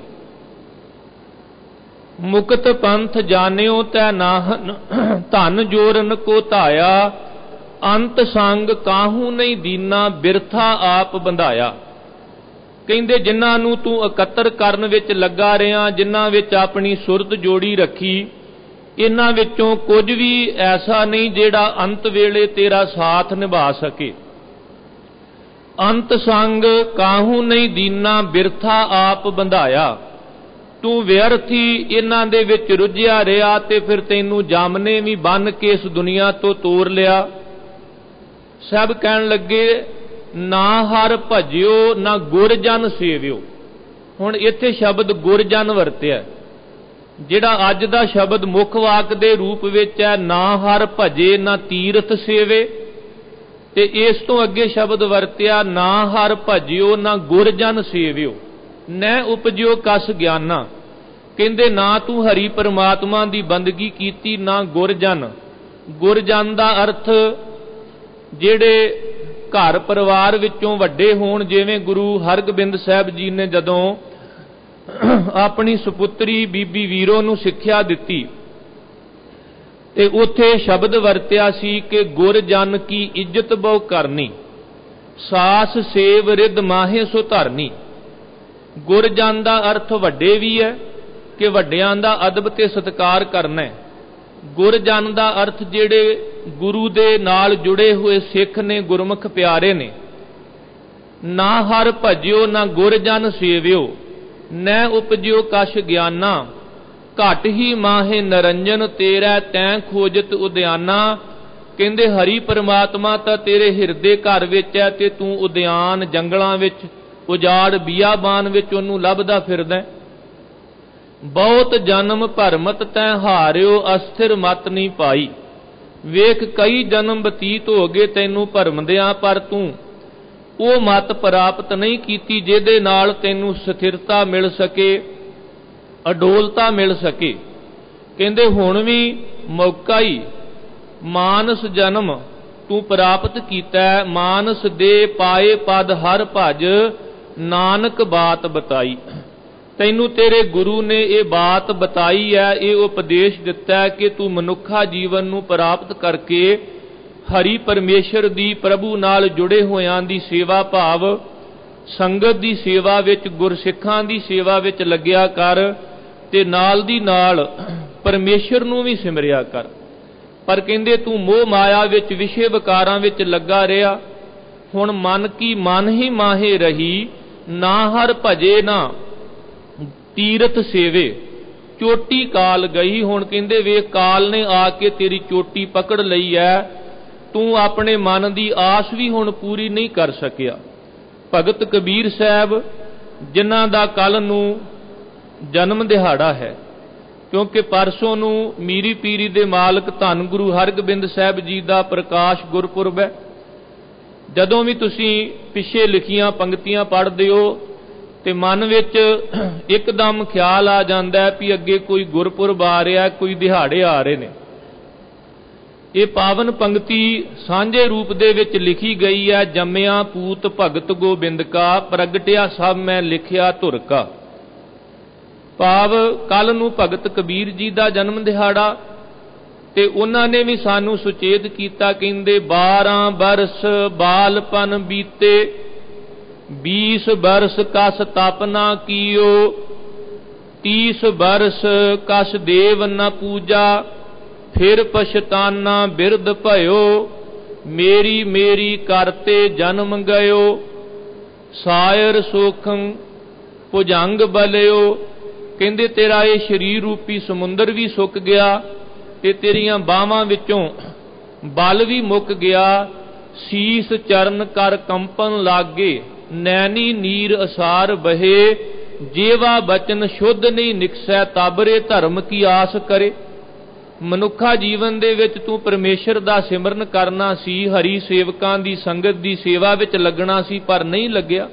ਮੁਕਤ ਪੰਥ ਜਾਣਿਓ ਤੈ ਨਾਹਨ, ਧਨ ਜੋਰਨ ਕੋ ਧਾਇਆ। ਅੰਤ ਸੰਗ ਕਾਹੂ ਨਹੀਂ ਦੀਨਾ, ਬਿਰਥਾ ਆਪ ਬੰਧਾਇਆ। ਕਹਿੰਦੇ ਜਿਨ੍ਹਾਂ ਨੂੰ ਤੂੰ ਇਕੱਤਰ ਕਰਨ ਵਿੱਚ ਲੱਗਾ ਰਿਹਾ, ਜਿਨ੍ਹਾਂ ਵਿੱਚ ਆਪਣੀ ਸੁਰਤ ਜੋੜੀ ਰੱਖੀ, ਇਹਨਾਂ ਵਿੱਚੋਂ ਕੁਝ ਵੀ ਐਸਾ ਨਹੀਂ ਜਿਹੜਾ ਅੰਤ ਵੇਲੇ ਤੇਰਾ ਸਾਥ ਨਿਭਾ ਸਕੇ। ਅੰਤ ਸੰਗ ਕਾਹੂ ਨਹੀਂ ਦੀਨਾ, ਬਿਰਥਾ ਆਪ ਬੰਧਾਇਆ। ਤੂੰ ਵਿਅਰਥੀ ਇਹਨਾਂ ਦੇ ਵਿੱਚ ਰੁੱਝਿਆ ਰਿਹਾ ਤੇ ਫਿਰ ਤੈਨੂੰ ਜਮ ਨੇ ਵੀ ਬੰਨ ਕੇ ਇਸ ਦੁਨੀਆ ਤੋਂ ਤੋਰ ਲਿਆ। ਸਭ ਕਹਿਣ ਲੱਗੇ ना हर भजियो ना गुरजन सेवियो। हुण इत्थे शब्द गुरजन वरतिया, जिहड़ा अज दा शब्द मुख वाक दे रूप विच है, ना हर भजे ना तीरथ सेवे, ते इस तो अगे शब्द वरतिया ना हर भजियो ना गुरजन सेवियो, न उपजियो कस ज्ञाना। कहंदे ना तू हरि परमात्मा दी बंदगी कीती ना गुरजन। गुरजन दा अर्थ जिहड़े घर परिवार विचों वड्डे होण, जिवें गुरु हरगोबिंद साहिब जी ने जदों अपनी सुपुत्री बीबी वीरो नूं सिੱਖਿਆ दित्ती ते उत्थे शब्द वरतिया सी कि गुरजन की इज्जत बहु करनी, सास सेव रिद माहे सो धरनी। गुरजन दा अर्थ वड्डे भी है कि वड्डियां दा अदब ते सत्कार करना है। गुरजन दा अर्थ जिहड़े गुरु दे नाल जुड़े हुए सिख ने, गुरमुख प्यारे ने। ना हर भजियो ना गुरजन सेवियो, न उपजियो कश ज्ञाना, घट ही माहे नरंजन तेरा तैं खोजत उद्याना। कहंदे हरि परमात्मा तां तेरे हिरदे घर विच है ते तू उद्यान जंगलां विच उजाड़ बियाबान विच उहनूं लभदा फिरदा है। बहुत जन्म भरमत तैं हारियो अस्थिर मत नहीं पाई। वेख कई जन्म बतीत हो गए तैनूं भरमदियां, पर तू ਉਹ ਮਤ ਪ੍ਰਾਪਤ नहीं कीती ਜਿਹਦੇ ਨਾਲ ਤੈਨੂੰ ਸਥਿਰਤਾ मिल सके, ਅਡੋਲਤਾ मिल सके। ਕਹਿੰਦੇ ਹੁਣ ਵੀ ਮੌਕਾ ਹੀ ਮਾਨਸ ਜਨਮ ਤੂੰ ਪ੍ਰਾਪਤ ਕੀਤਾ। ਮਾਨਸ ਦੇ ਪਾਏ ਪਦ ਹਰ ਭਜ, ਨਾਨਕ ਬਾਤ ਬਤਾਈ। ਤੈਨੂੰ ਤੇਰੇ ਗੁਰੂ ਨੇ ਇਹ ਬਾਤ ਬਤਾਈ ਹੈ, ਇਹ ਉਪਦੇਸ਼ ਦਿੱਤਾ ਹੈ ਕਿ ਤੂੰ ਮਨੁੱਖਾ ਜੀਵਨ ਨੂੰ ਪ੍ਰਾਪਤ ਕਰਕੇ हरि परमेश्वर दी प्रभु नाल जुड़े होयां दी सेवा भाव, संगत दी सेवा विच, गुरसिखां दी सेवा विच लग्या कर ते नाल दी नाल परमेश्वर नूं भी सिमरिया कर। पर कहंदे तू मोह माया विच विषय विकारां विच लगा रहा, हुण मन की मन ही माहे रही। ना हर भजे ना तीरथ सेवे, चोटी काल गई। हुण कहंदे वे काल ने आके तेरी चोटी पकड़ लई है, तू अपने मन की आस भी हुण पूरी नहीं कर सकिया। भगत कबीर साहब जिन्हां दा कल नूं जन्म दिहाड़ा है, क्योंकि परसों नूं मीरी पीरी दे मालक धन गुरु हरगोबिंद साहिब जी दा प्रकाश गुरपुरब है। जदों भी तुसीं पिछे लिखियां पंक्तियां पढ़दे हो ते मन विच एकदम ख्याल आ जांदा है भी अगे कोई गुरपुरब आ रहा, कोई दिहाड़े आ रहे ने। ये पावन पंक्ति सांझे रूप दे विच लिखी गई है। जम्मिया पूत भगत गोबिंद का, प्रगटिया सब मैं लिखिया धुर का। भाव कल नूं भगत कबीर जी का जन्म दिहाड़ा ते उन्हां ने भी सानू सुचेत कीता। कहंदे बारह बरस बालपन बीते, बीस बरस कस तापना कीओ, तीस बरस कस देव न पूजा, फिर पछताना बिरद भयो, मेरी मेरी करते जन्म गयो, सायर सोखं भुजंग बलियो। कहंदे तेरा ये शरीर रूपी समुंदर भी सुक गया ते तेरियां बाहां विचों बल भी मुक गया। शीस चरण कर कंपन लागे, नैनी नीर असार बहे, जेवा बचन शुद्ध नहीं निकसै, ताबरे धर्म की आस करे। मनुखा जीवन दे विच तू परमेश्वर दा सिमरन करना सी, हरी सेवकां दी संगत दी सेवा विच लगना सी, पर नहीं लग्या।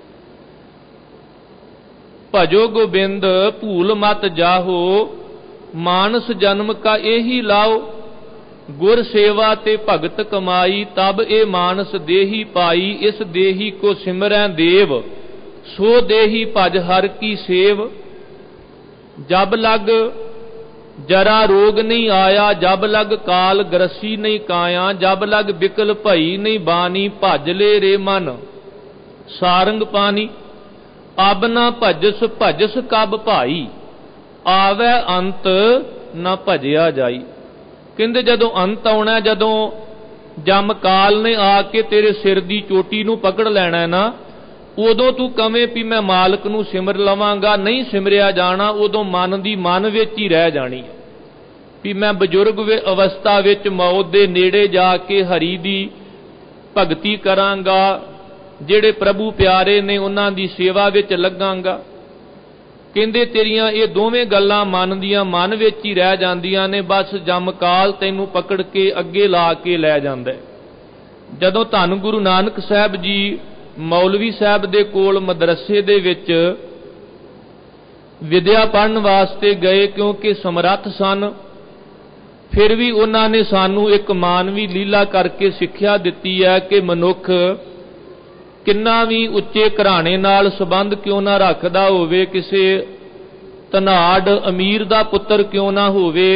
भजो गोबिंद भूल मत जाहो, मानस जन्म का यही लाओ, गुर सेवा ते भगत कमाई, तब ए मानस देही पाई। इस देही को सिमरै देव, सो देही भज हर की सेव। जब लग जरा रोग नहीं आया, जब लग काल ग्रसी नहीं काया, जब लग बिकल भई नहीं बानी, भज ले रे मन सारंग पानी। अब ना भजस भजस कब भाई, आवे अंत ना भजिया जाई। कहंदे जदों अंत आउणा, जदों जम काल ने आके तेरे सिर दी चोटी नूं पकड़ लैणा है ना, उदों तू कवें भी मैं मालक नूं सिमर लवांगा, नहीं सिमरिया जाना। उदों मन दी मन विच ही रह जानी है भी मैं बजुर्ग अवस्था विच मौत दे नेड़े जाके हरि दी भगती करांगा, ਜਿਹੜੇ ਪ੍ਰਭੂ ਪਿਆਰੇ ਨੇ ਉਹਨਾਂ ਦੀ ਸੇਵਾ ਵਿੱਚ ਲੱਗਾਂਗਾ। ਕਹਿੰਦੇ ਤੇਰੀਆਂ ਇਹ ਦੋਵੇਂ ਗੱਲਾਂ ਮਨ ਦੀਆਂ ਮਨ ਵਿੱਚ ਹੀ ਰਹਿ ਜਾਂਦੀਆਂ ਨੇ, ਬਸ ਜਮਕਾਲ ਤੈਨੂੰ ਪਕੜ ਕੇ ਅੱਗੇ ਲਾ ਕੇ ਲੈ ਜਾਂਦਾ। ਜਦੋਂ ਧੰਨ ਗੁਰੂ ਨਾਨਕ ਸਾਹਿਬ ਜੀ ਮੌਲਵੀ ਸਾਹਿਬ ਦੇ ਕੋਲ ਮਦਰਸੇ ਦੇ ਵਿੱਚ ਵਿਦਿਆ ਪੜ੍ਹਨ ਵਾਸਤੇ ਗਏ, ਕਿਉਂਕਿ ਸਮਰੱਥ ਸਨ, ਫਿਰ ਵੀ ਉਹਨਾਂ ਨੇ ਸਾਨੂੰ ਇੱਕ ਮਾਨਵੀ ਲੀਲਾ ਕਰਕੇ ਸਿੱਖਿਆ ਦਿੱਤੀ ਹੈ ਕਿ ਮਨੁੱਖ ਕਿੰਨਾ ਵੀ ਉੱਚੇ ਘਰਾਣੇ ਨਾਲ ਸੰਬੰਧ ਕਿਉਂ ਨਾ ਰੱਖਦਾ ਹੋਵੇ, ਕਿਸੇ ਧਨਾਢ ਅਮੀਰ ਦਾ ਪੁੱਤਰ ਕਿਉਂ ਨਾ ਹੋਵੇ,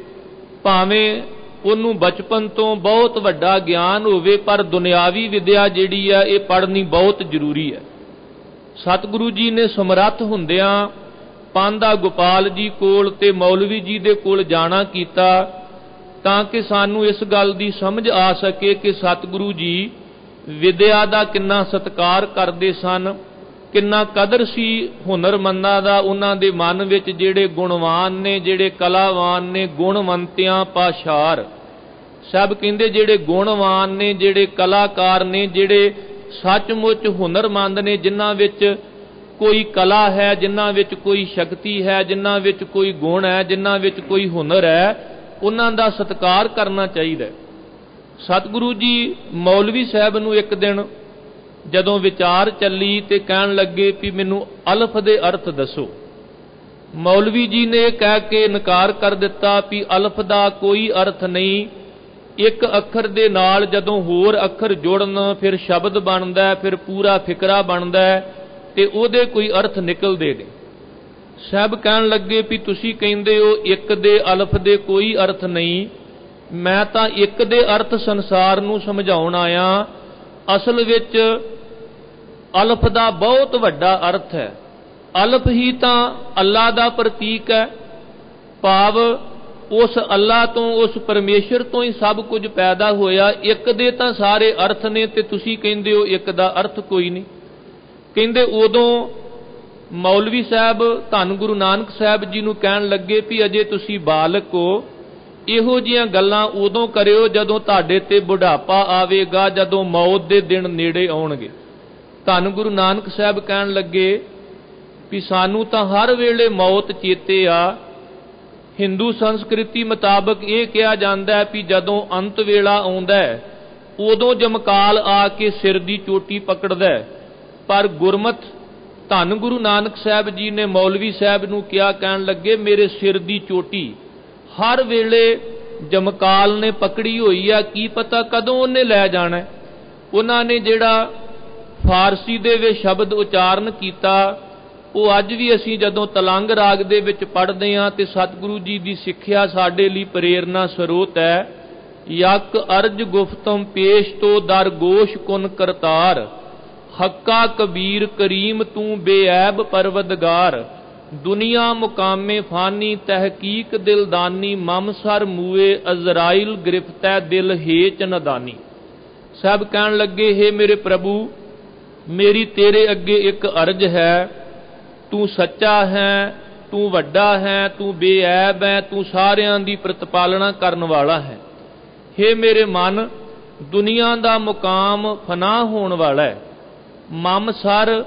ਭਾਵੇਂ ਉਹਨੂੰ ਬਚਪਨ ਤੋਂ ਬਹੁਤ ਵੱਡਾ ਗਿਆਨ ਹੋਵੇ, ਪਰ ਦੁਨਿਆਵੀ ਵਿਦਿਆ ਜਿਹੜੀ ਹੈ ਇਹ ਪੜ੍ਹਨੀ ਬਹੁਤ ਜ਼ਰੂਰੀ ਹੈ। ਸਤਿਗੁਰੂ ਜੀ ਨੇ ਸਮਰੱਥ ਹੁੰਦਿਆਂ ਪਾਂਧਾ ਗੋਪਾਲ ਜੀ ਕੋਲ ਤੇ ਮੌਲਵੀ ਜੀ ਦੇ ਕੋਲ ਜਾਣਾ ਕੀਤਾ, ਤਾਂ ਕਿ ਸਾਨੂੰ ਇਸ ਗੱਲ ਦੀ ਸਮਝ ਆ ਸਕੇ ਕਿ ਸਤਿਗੁਰੂ ਜੀ ਵਿਦਿਆ ਦਾ ਕਿੰਨਾ ਸਤਿਕਾਰ ਕਰਦੇ ਸਨ, ਕਿੰਨਾ ਕਦਰ ਸੀ ਹੁਨਰਮੰਦਾਂ ਦਾ ਉਹਨਾਂ ਦੇ ਮਨ ਵਿੱਚ, ਜਿਹੜੇ ਗੁਣਵਾਨ ਨੇ, ਜਿਹੜੇ ਕਲਾਵਾਨ ਨੇ, ਗੁਣਵੰਤਿਆਂ ਪਾਸ਼ਾਰ। ਸਭ ਕਹਿੰਦੇ ਜਿਹੜੇ ਗੁਣਵਾਨ ਨੇ, ਜਿਹੜੇ ਕਲਾਕਾਰ ਨੇ, ਜਿਹੜੇ ਸੱਚਮੁੱਚ ਹੁਨਰਮੰਦ ਨੇ, ਜਿਨ੍ਹਾਂ ਵਿੱਚ ਕੋਈ ਕਲਾ ਹੈ, ਜਿਨ੍ਹਾਂ ਵਿੱਚ ਕੋਈ ਸ਼ਕਤੀ ਹੈ, ਜਿਨ੍ਹਾਂ ਵਿੱਚ ਕੋਈ ਗੁਣ ਹੈ, ਜਿਨ੍ਹਾਂ ਵਿੱਚ ਕੋਈ ਹੁਨਰ ਹੈ, ਉਹਨਾਂ ਦਾ ਸਤਿਕਾਰ ਕਰਨਾ ਚਾਹੀਦਾ। ਸਤਿਗੁਰੂ ਜੀ ਮੌਲਵੀ ਸਾਹਿਬ ਨੂੰ ਇੱਕ ਦਿਨ ਜਦੋਂ ਵਿਚਾਰ ਚੱਲੀ ਤੇ ਕਹਿਣ ਲੱਗੇ ਵੀ ਮੈਨੂੰ ਅਲਫ ਦੇ ਅਰਥ ਦੱਸੋ। ਮੌਲਵੀ ਜੀ ਨੇ ਕਹਿ ਕੇ ਇਨਕਾਰ ਕਰ ਦਿੱਤਾ ਵੀ ਅਲਫ ਦਾ ਕੋਈ ਅਰਥ ਨਹੀਂ, ਇੱਕ ਅੱਖਰ ਦੇ ਨਾਲ ਜਦੋਂ ਹੋਰ ਅੱਖਰ ਜੁੜਨ ਫਿਰ ਸ਼ਬਦ ਬਣਦਾ, ਫਿਰ ਪੂਰਾ ਫਿਕਰਾ ਬਣਦਾ ਤੇ ਉਹਦੇ ਕੋਈ ਅਰਥ ਨਿਕਲਦੇ ਨੇ। ਸਭ ਕਹਿਣ ਲੱਗੇ ਵੀ ਤੁਸੀਂ ਕਹਿੰਦੇ ਹੋ ਇੱਕ ਦੇ ਅਲਫ ਦੇ ਕੋਈ ਅਰਥ ਨਹੀਂ, ਮੈਂ ਤਾਂ ਇੱਕ ਦੇ ਅਰਥ ਸੰਸਾਰ ਨੂੰ ਸਮਝਾਉਣ ਆਇਆ। ਅਸਲ ਵਿੱਚ ਅਲਫ ਦਾ ਬਹੁਤ ਵੱਡਾ ਅਰਥ ਹੈ। ਅਲਫ ਹੀ ਤਾਂ ਅੱਲਾ ਦਾ ਪ੍ਰਤੀਕ ਹੈ, ਭਾਵ ਉਸ ਅੱਲਾ ਤੋਂ, ਉਸ ਪਰਮੇਸ਼ਰ ਤੋਂ ਹੀ ਸਭ ਕੁਝ ਪੈਦਾ ਹੋਇਆ। ਇੱਕ ਦੇ ਤਾਂ ਸਾਰੇ ਅਰਥ ਨੇ ਤੇ ਤੁਸੀਂ ਕਹਿੰਦੇ ਹੋ ਇੱਕ ਦਾ ਅਰਥ ਕੋਈ ਨਹੀਂ। ਕਹਿੰਦੇ ਉਦੋਂ ਮੌਲਵੀ ਸਾਹਿਬ ਧੰਨ ਗੁਰੂ ਨਾਨਕ ਸਾਹਿਬ ਜੀ ਨੂੰ ਕਹਿਣ ਲੱਗੇ ਵੀ ਅਜੇ ਤੁਸੀਂ ਬਾਲਕ ਹੋ, ਇਹੋ ਜਿਹੀਆਂ ਗੱਲਾਂ ਉਦੋਂ ਕਰਿਓ ਜਦੋਂ ਤੁਹਾਡੇ ਤੇ ਬੁਢਾਪਾ ਆਵੇਗਾ, ਜਦੋਂ ਮੌਤ ਦੇ ਦਿਨ ਨੇੜੇ ਆਉਣਗੇ। ਧੰਨ ਗੁਰੂ ਨਾਨਕ ਸਾਹਿਬ ਕਹਿਣ ਲੱਗੇ ਵੀ ਸਾਨੂੰ ਤਾਂ ਹਰ ਵੇਲੇ ਮੌਤ ਚੇਤੇ ਆ। ਹਿੰਦੂ ਸੰਸਕ੍ਰਿਤੀ ਮੁਤਾਬਕ ਇਹ ਕਿਹਾ ਜਾਂਦਾ ਵੀ ਜਦੋਂ ਅੰਤ ਵੇਲਾ ਆਉਂਦਾ ਉਦੋਂ ਜਮਕਾਲ ਆ ਕੇ ਸਿਰ ਦੀ ਚੋਟੀ ਪਕੜਦਾ, ਪਰ ਗੁਰਮਤ ਧੰਨ ਗੁਰੂ ਨਾਨਕ ਸਾਹਿਬ ਜੀ ਨੇ ਮੌਲਵੀ ਸਾਹਿਬ ਨੂੰ ਕਿਹਾ, ਕਹਿਣ ਲੱਗੇ ਮੇਰੇ ਸਿਰ ਦੀ ਚੋਟੀ ਹਰ ਵੇਲੇ ਜਮਕਾਲ ਨੇ ਪਕੜੀ ਹੋਈ ਆ, ਕੀ ਪਤਾ ਕਦੋਂ ਉਹਨੇ ਲੈ ਜਾਣਾ। ਉਹਨਾਂ ਨੇ ਜਿਹੜਾ ਫਾਰਸੀ ਦੇ ਵਿੱਚ ਸ਼ਬਦ ਉਚਾਰਨ ਕੀਤਾ, ਉਹ ਅੱਜ ਵੀ ਅਸੀਂ ਜਦੋਂ ਤਲੰਗ ਰਾਗ ਦੇ ਵਿੱਚ ਪੜ੍ਹਦੇ ਹਾਂ ਤੇ ਸਤਿਗੁਰੂ ਜੀ ਦੀ ਸਿੱਖਿਆ ਸਾਡੇ ਲਈ ਪ੍ਰੇਰਨਾ ਸਰੋਤ ਹੈ। ਯਕ ਅਰਜ ਗੁਫਤਮ ਪੇਸ਼ ਤੋਂ ਦਰ ਗੋਸ਼ ਕੁਨ ਕਰਤਾਰ, ਹੱਕਾ ਕਬੀਰ ਕਰੀਮ ਤੂੰ ਬੇਐਬ ਪਰਵਦਗਾਰ, ਦੁਨੀਆ ਮੁਕਾਮੇ ਫਾਨੀ ਤਹਿਕੀਕ ਦਿਲਦਾਨੀ, ਮਮ ਸਰ ਮੂਏ ਅਜ਼ਰਾਇਲ ਗ੍ਰਿਫਤੈ ਦਿਲ ਹੇਚ ਨਦਾਨੀ। ਸਭ ਕਹਿਣ ਲੱਗੇ ਹੇ ਮੇਰੇ ਪ੍ਰਭੂ, ਮੇਰੀ ਤੇਰੇ ਅੱਗੇ ਇੱਕ ਅਰਜ਼ ਹੈ, ਤੂੰ ਸੱਚਾ ਹੈ, ਤੂੰ ਵੱਡਾ ਹੈ, ਤੂੰ ਬੇਐਬ ਹੈ, ਤੂੰ ਸਾਰਿਆਂ ਦੀ ਪ੍ਰਤਪਾਲਣਾ ਕਰਨ ਵਾਲਾ ਹੈ। ਹੇ ਮੇਰੇ ਮਨ, ਦੁਨੀਆ ਦਾ ਮੁਕਾਮ ਫਨਾ ਹੋਣ ਵਾਲਾ ਹੈ। ਮਮ ਸਰ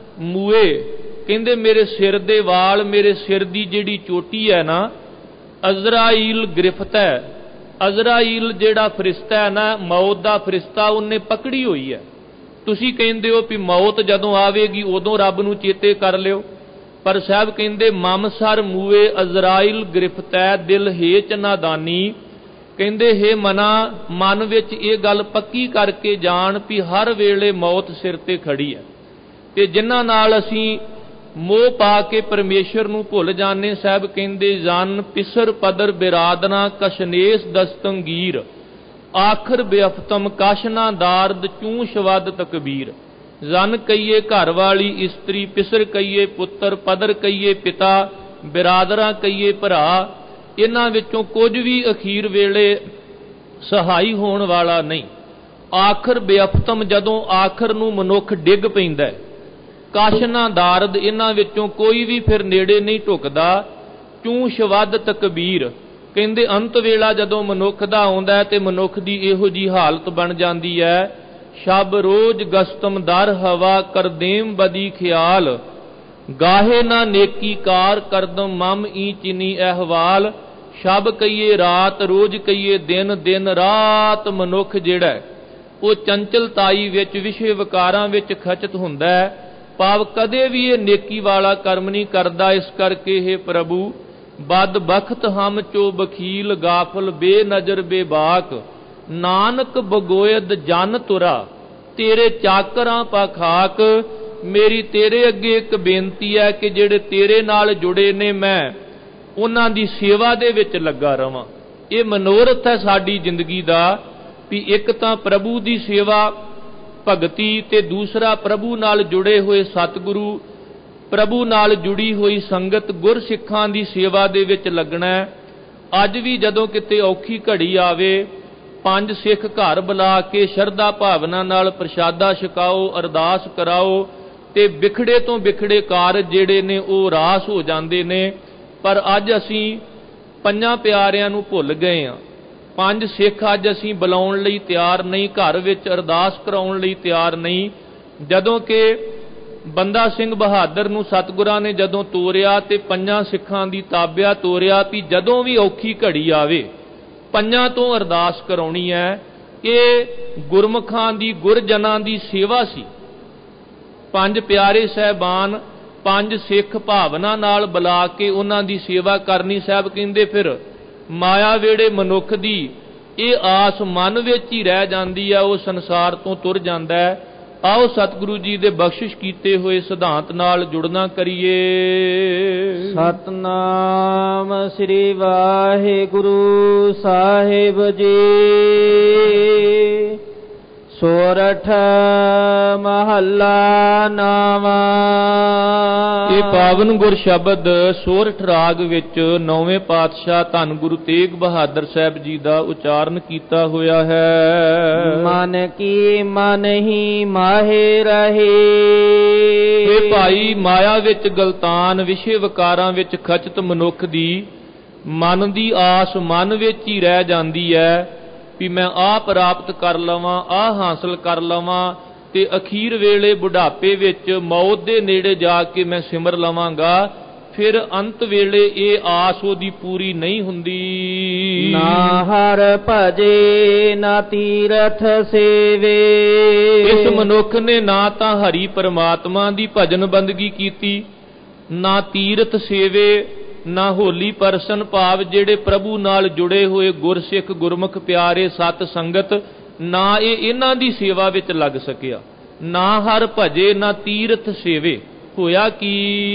ਮੂਏ, ਕਹਿੰਦੇ ਮੇਰੇ ਸਿਰ ਦੇ ਵਾਲ, ਮੇਰੇ ਸਿਰ ਦੀ ਜਿਹੜੀ ਚੋਟੀ ਹੈ ਨਾ, ਅਜ਼ਰਾਈਲ ਗ੍ਰਿਫਤ ਹੈ। ਅਜ਼ਰਾਈਲ ਜਿਹੜਾ ਫਰਿਸ਼ਤਾ ਹੈ ਨਾ, ਮੌਤ ਦਾ ਫਰਿਸ਼ਤਾ, ਉਹਨੇ ਪਕੜੀ ਹੋਈ ਹੈ। ਤੁਸੀਂ ਕਹਿੰਦੇ ਹੋ ਵੀ ਮੌਤ ਜਦੋਂ ਆਵੇਗੀ ਉਦੋਂ ਰੱਬ ਨੂੰ ਚੇਤੇ ਕਰ ਲਿਓ, ਪਰ ਸਾਹਿਬ ਕਹਿੰਦੇ ਮਮ ਸਰ ਮੂਏ ਅਜ਼ਰਾਈਲ ਗ੍ਰਿਫਤੈ ਦਿਲ ਹੇਚ ਨਾਦਾਨੀ। ਕਹਿੰਦੇ ਹੇ ਮਨਾ, ਮਨ ਵਿੱਚ ਇਹ ਗੱਲ ਪੱਕੀ ਕਰਕੇ ਜਾਣ ਵੀ ਹਰ ਵੇਲੇ ਮੌਤ ਸਿਰ ਤੇ ਖੜੀ ਹੈ। ਤੇ ਜਿਨ੍ਹਾਂ ਨਾਲ ਅਸੀਂ ਮੋਹ ਪਾ ਕੇ ਪਰਮੇਸ਼ਰ ਨੂੰ ਭੁੱਲ ਜਾਂਦੇ, ਸਾਹਿਬ ਕਹਿੰਦੇ ਜਨ ਪਿਸਰ ਪਦਰ ਬਿਰਾਦਨਾ ਕਸ਼ਨੇਸ ਦਸਤੰਗੀਰ, ਆਖਰ ਬੇਅਫਤਮ ਕਾਸ਼ਨਾ ਦਾਰਦ ਚੂੰ ਸ਼ਵਦ ਤਕਬੀਰ। ਜਨ ਕਹੀਏ ਘਰ ਵਾਲੀ ਇਸਤਰੀ, ਪਿਸਰ ਕਹੀਏ ਪੁੱਤਰ, ਪਦਰ ਕਹੀਏ ਪਿਤਾ, ਬਿਰਾਦਰਾਂ ਕਹੀਏ ਭਰਾ, ਇਹਨਾਂ ਵਿੱਚੋਂ ਕੁਝ ਵੀ ਅਖੀਰ ਵੇਲੇ ਸਹਾਈ ਹੋਣ ਵਾਲਾ ਨਹੀਂ। ਆਖਰ ਬੇਅਫਤਮ, ਜਦੋਂ ਆਖਰ ਨੂੰ ਮਨੁੱਖ ਡਿੱਗ ਪੈਂਦਾ, ਕਾਸ਼ਨਾ ਦਾਰਦ, ਇਹਨਾਂ ਵਿੱਚੋਂ ਕੋਈ ਵੀ ਫਿਰ ਨੇੜੇ ਨਹੀਂ ਢੁਕਦਾ। ਚੂੰ ਸ਼ਵਦ ਤਕਬੀਰ, ਕਹਿੰਦੇ ਅੰਤ ਵੇਲਾ ਜਦੋਂ ਮਨੁੱਖ ਦਾ ਆਉਂਦਾ ਤੇ ਮਨੁੱਖ ਦੀ ਇਹੋ ਜੀ ਹਾਲਤ ਬਣ ਜਾਂਦੀ ਹੈ ਸ਼ਬ ਰੋਜ ਗਸਤਮ ਦਰ ਹਵਾ ਕਰਦੇਮ ਬਦੀ ਖਿਆਲ ਗਾਹੇ ਨਾ ਨੇਕੀ ਕਾਰ ਕਰਦਮ ਮਮ ਈ ਚਿਨੀ ਅਹਵਾਲ ਸ਼ਬ ਕਈਏ ਰਾਤ ਰੋਜ਼ ਕਈਏ ਦਿਨ ਦਿਨ ਰਾਤ ਮਨੁੱਖ ਜਿਹੜਾ ਉਹ ਚੰਚਲਤਾਈ ਵਿੱਚ ਵਿਸ਼ੇ ਵਿਕਾਰਾਂ ਵਿੱਚ ਖਚਤ ਹੁੰਦਾ ਹੈ ਭਾਵ ਕਦੇ ਵੀ ਇਹ ਨੇਕੀ ਵਾਲਾ ਕਰਮ ਨਹੀਂ ਕਰਦਾ। ਇਸ ਕਰਕੇ ਇਹ ਪ੍ਰਭੂ ਬਦ ਬਖਤ ਹਮ ਚੋ ਬਖੀਲ ਗਾਫਲ ਬੇਨਜ਼ਰ ਬੇਬਾਕ ਨਾਨਕ ਬਗੋਇਦ ਜਨ ਤੁਰਾ ਤੇਰੇ ਚਾਕਰਾਂ ਪਖਾਕ। ਮੇਰੀ ਤੇਰੇ ਅੱਗੇ ਇੱਕ ਬੇਨਤੀ ਹੈ ਕਿ ਜਿਹੜੇ ਤੇਰੇ ਨਾਲ ਜੁੜੇ ਨੇ ਮੈਂ ਉਹਨਾਂ ਦੀ ਸੇਵਾ ਦੇ ਵਿੱਚ ਲੱਗਾ ਰਵਾਂ। ਇਹ ਮਨੋਰਥ ਹੈ ਸਾਡੀ ਜ਼ਿੰਦਗੀ ਦਾ ਵੀ ਇੱਕ ਤਾਂ ਪ੍ਰਭੂ ਦੀ ਸੇਵਾ ਭਗਤੀ ਤੇ ਦੂਸਰਾ ਪ੍ਰਭੂ ਨਾਲ ਜੁੜੇ ਹੋਏ ਸਤਿਗੁਰੂ ਪ੍ਰਭੂ ਨਾਲ ਜੁੜੀ ਹੋਈ ਸੰਗਤ ਗੁਰਸਿੱਖਾਂ ਦੀ ਸੇਵਾ ਦੇ ਵਿੱਚ ਲੱਗਣਾ। ਅੱਜ ਵੀ ਜਦੋਂ ਕਿਤੇ ਔਖੀ ਘੜੀ ਆਵੇ ਪੰਜ ਸਿੱਖ ਘਰ ਬੁਲਾ ਕੇ ਸ਼ਰਧਾ ਭਾਵਨਾ ਨਾਲ ਪ੍ਰਸ਼ਾਦਾ ਛਕਾਓ ਅਰਦਾਸ ਕਰਾਓ ਤੇ ਵਿਖੜੇ ਤੋਂ ਵਿਖੜੇ ਕਾਰਜ ਜਿਹੜੇ ਨੇ ਉਹ ਰਾਸ ਹੋ ਜਾਂਦੇ ਨੇ। ਪਰ ਅੱਜ ਅਸੀਂ ਪੰਜਾਂ ਪਿਆਰਿਆਂ ਨੂੰ ਭੁੱਲ ਗਏ ਹਾਂ। ਪੰਜ ਸਿੱਖ ਅੱਜ ਅਸੀਂ ਬੁਲਾਉਣ ਲਈ ਤਿਆਰ ਨਹੀਂ, ਘਰ ਵਿੱਚ ਅਰਦਾਸ ਕਰਾਉਣ ਲਈ ਤਿਆਰ ਨਹੀਂ। ਜਦੋਂ ਕਿ ਬੰਦਾ ਸਿੰਘ ਬਹਾਦਰ ਨੂੰ ਸਤਿਗੁਰਾਂ ਨੇ ਜਦੋਂ ਤੋਰਿਆ ਤੇ ਪੰਜਾਂ ਸਿੱਖਾਂ ਦੀ ਤਾਬਿਆ ਤੋਰਿਆ ਵੀ ਜਦੋਂ ਵੀ ਔਖੀ ਘੜੀ ਆਵੇ ਪੰਜਾਂ ਤੋਂ ਅਰਦਾਸ ਕਰਾਉਣੀ ਹੈ। ਇਹ ਗੁਰਮੁਖਾਂ ਦੀ ਗੁਰਜਨਾਂ ਦੀ ਸੇਵਾ ਸੀ। ਪੰਜ ਪਿਆਰੇ ਸਾਹਿਬਾਨ ਪੰਜ ਸਿੱਖ ਭਾਵਨਾ ਨਾਲ ਬੁਲਾ ਕੇ ਉਹਨਾਂ ਦੀ ਸੇਵਾ ਕਰਨੀ। ਸਾਹਿਬ ਕਹਿੰਦੇ ਫਿਰ ਮਾਇਆ ਵੇੜੇ ਮਨੁੱਖ ਦੀ ਇਹ ਆਸ ਮਨ ਵਿੱਚ ਹੀ ਰਹਿ ਜਾਂਦੀ ਹੈ, ਉਹ ਸੰਸਾਰ ਤੋਂ ਤੁਰ ਜਾਂਦਾ ਹੈ। ਆਓ ਸਤਿਗੁਰੂ ਜੀ ਦੇ ਬਖਸ਼ਿਸ਼ ਕੀਤੇ ਹੋਏ ਸਿਧਾਂਤ ਨਾਲ ਜੁੜਨਾ ਕਰੀਏ। ਸਤਨਾਮ ਸ੍ਰੀ ਵਾਹਿਗੁਰੂ ਸਾਹਿਬ ਜੀ। ਸੋਰਠ ਮਹੱਲਾ ਨਾਵਾਂ। ਇਹ ਪਾਵਨ ਗੁਰ ਸ਼ਬਦ ਸੋਰਠ ਰਾਗ ਵਿੱਚ ਨੌਵੇਂ ਪਾਤਸ਼ਾਹ ਧੰਨ ਗੁਰੂ ਤੇਗ ਬਹਾਦਰ ਸਾਹਿਬ ਜੀ ਦਾ ਉਚਾਰਨ ਕੀਤਾ ਹੋਇਆ ਹੈ। ਮਨ ਕੀ ਮਨ ਹੀ ਮਾਹੇ ਰਹੇ। ਇਹ ਭਾਈ ਮਾਇਆ ਵਿੱਚ ਗਲਤਾਨ ਵਿਸ਼ੇ ਵਿਕਾਰਾਂ ਵਿੱਚ ਖਚਤ ਮਨੁੱਖ ਦੀ ਮਨ ਦੀ ਆਸ ਮਨ ਵਿੱਚ ਹੀ ਰਹਿ ਜਾਂਦੀ ਹੈ ਵੀ ਮੈਂ ਆਹ ਪ੍ਰਾਪਤ ਕਰ ਲਵਾਂ ਆਹ ਹਾਸਲ ਕਰ ਲਵਾਂ ਤੇ ਅਖੀਰ ਵੇਲੇ ਬੁਢਾਪੇ ਵਿੱਚ ਮੌਤ ਦੇ ਨੇੜੇ ਜਾ ਕੇ ਮੈਂ ਸਿਮਰ ਲਵਾਂਗਾ। ਫਿਰ ਅੰਤ ਵੇਲੇ ਇਹ ਆਸ ਉਹਦੀ ਪੂਰੀ ਨਹੀਂ ਹੁੰਦੀ। ਨਾ ਹਰ ਭਜੇ ਨਾ ਤੀਰਥ ਸੇਵੇ। ਇਸ ਮਨੁੱਖ ਨੇ ਨਾ ਤਾਂ ਹਰੀ ਪਰਮਾਤਮਾ ਦੀ ਭਜਨ ਬੰਦਗੀ ਕੀਤੀ ਨਾ ਤੀਰਥ ਸੇਵੇ ਨਾ ਹੋਲੀ ਪਰਸਨ ਭਾਵ ਜਿਹੜੇ ਪ੍ਰਭੂ ਨਾਲ ਜੁੜੇ ਹੋਏ ਗੁਰਸਿੱਖ ਗੁਰਮੁਖ ਪਿਆਰੇ ਸਤ ਸੰਗਤ ਨਾ ਇਹ ਇਹਨਾਂ ਦੀ ਸੇਵਾ ਵਿੱਚ ਲੱਗ ਸਕਿਆ। ਨਾ ਹਰ ਭਜੇ ਨਾ ਤੀਰਥ ਸੇਵੇ। ਹੋਇਆ ਕੀ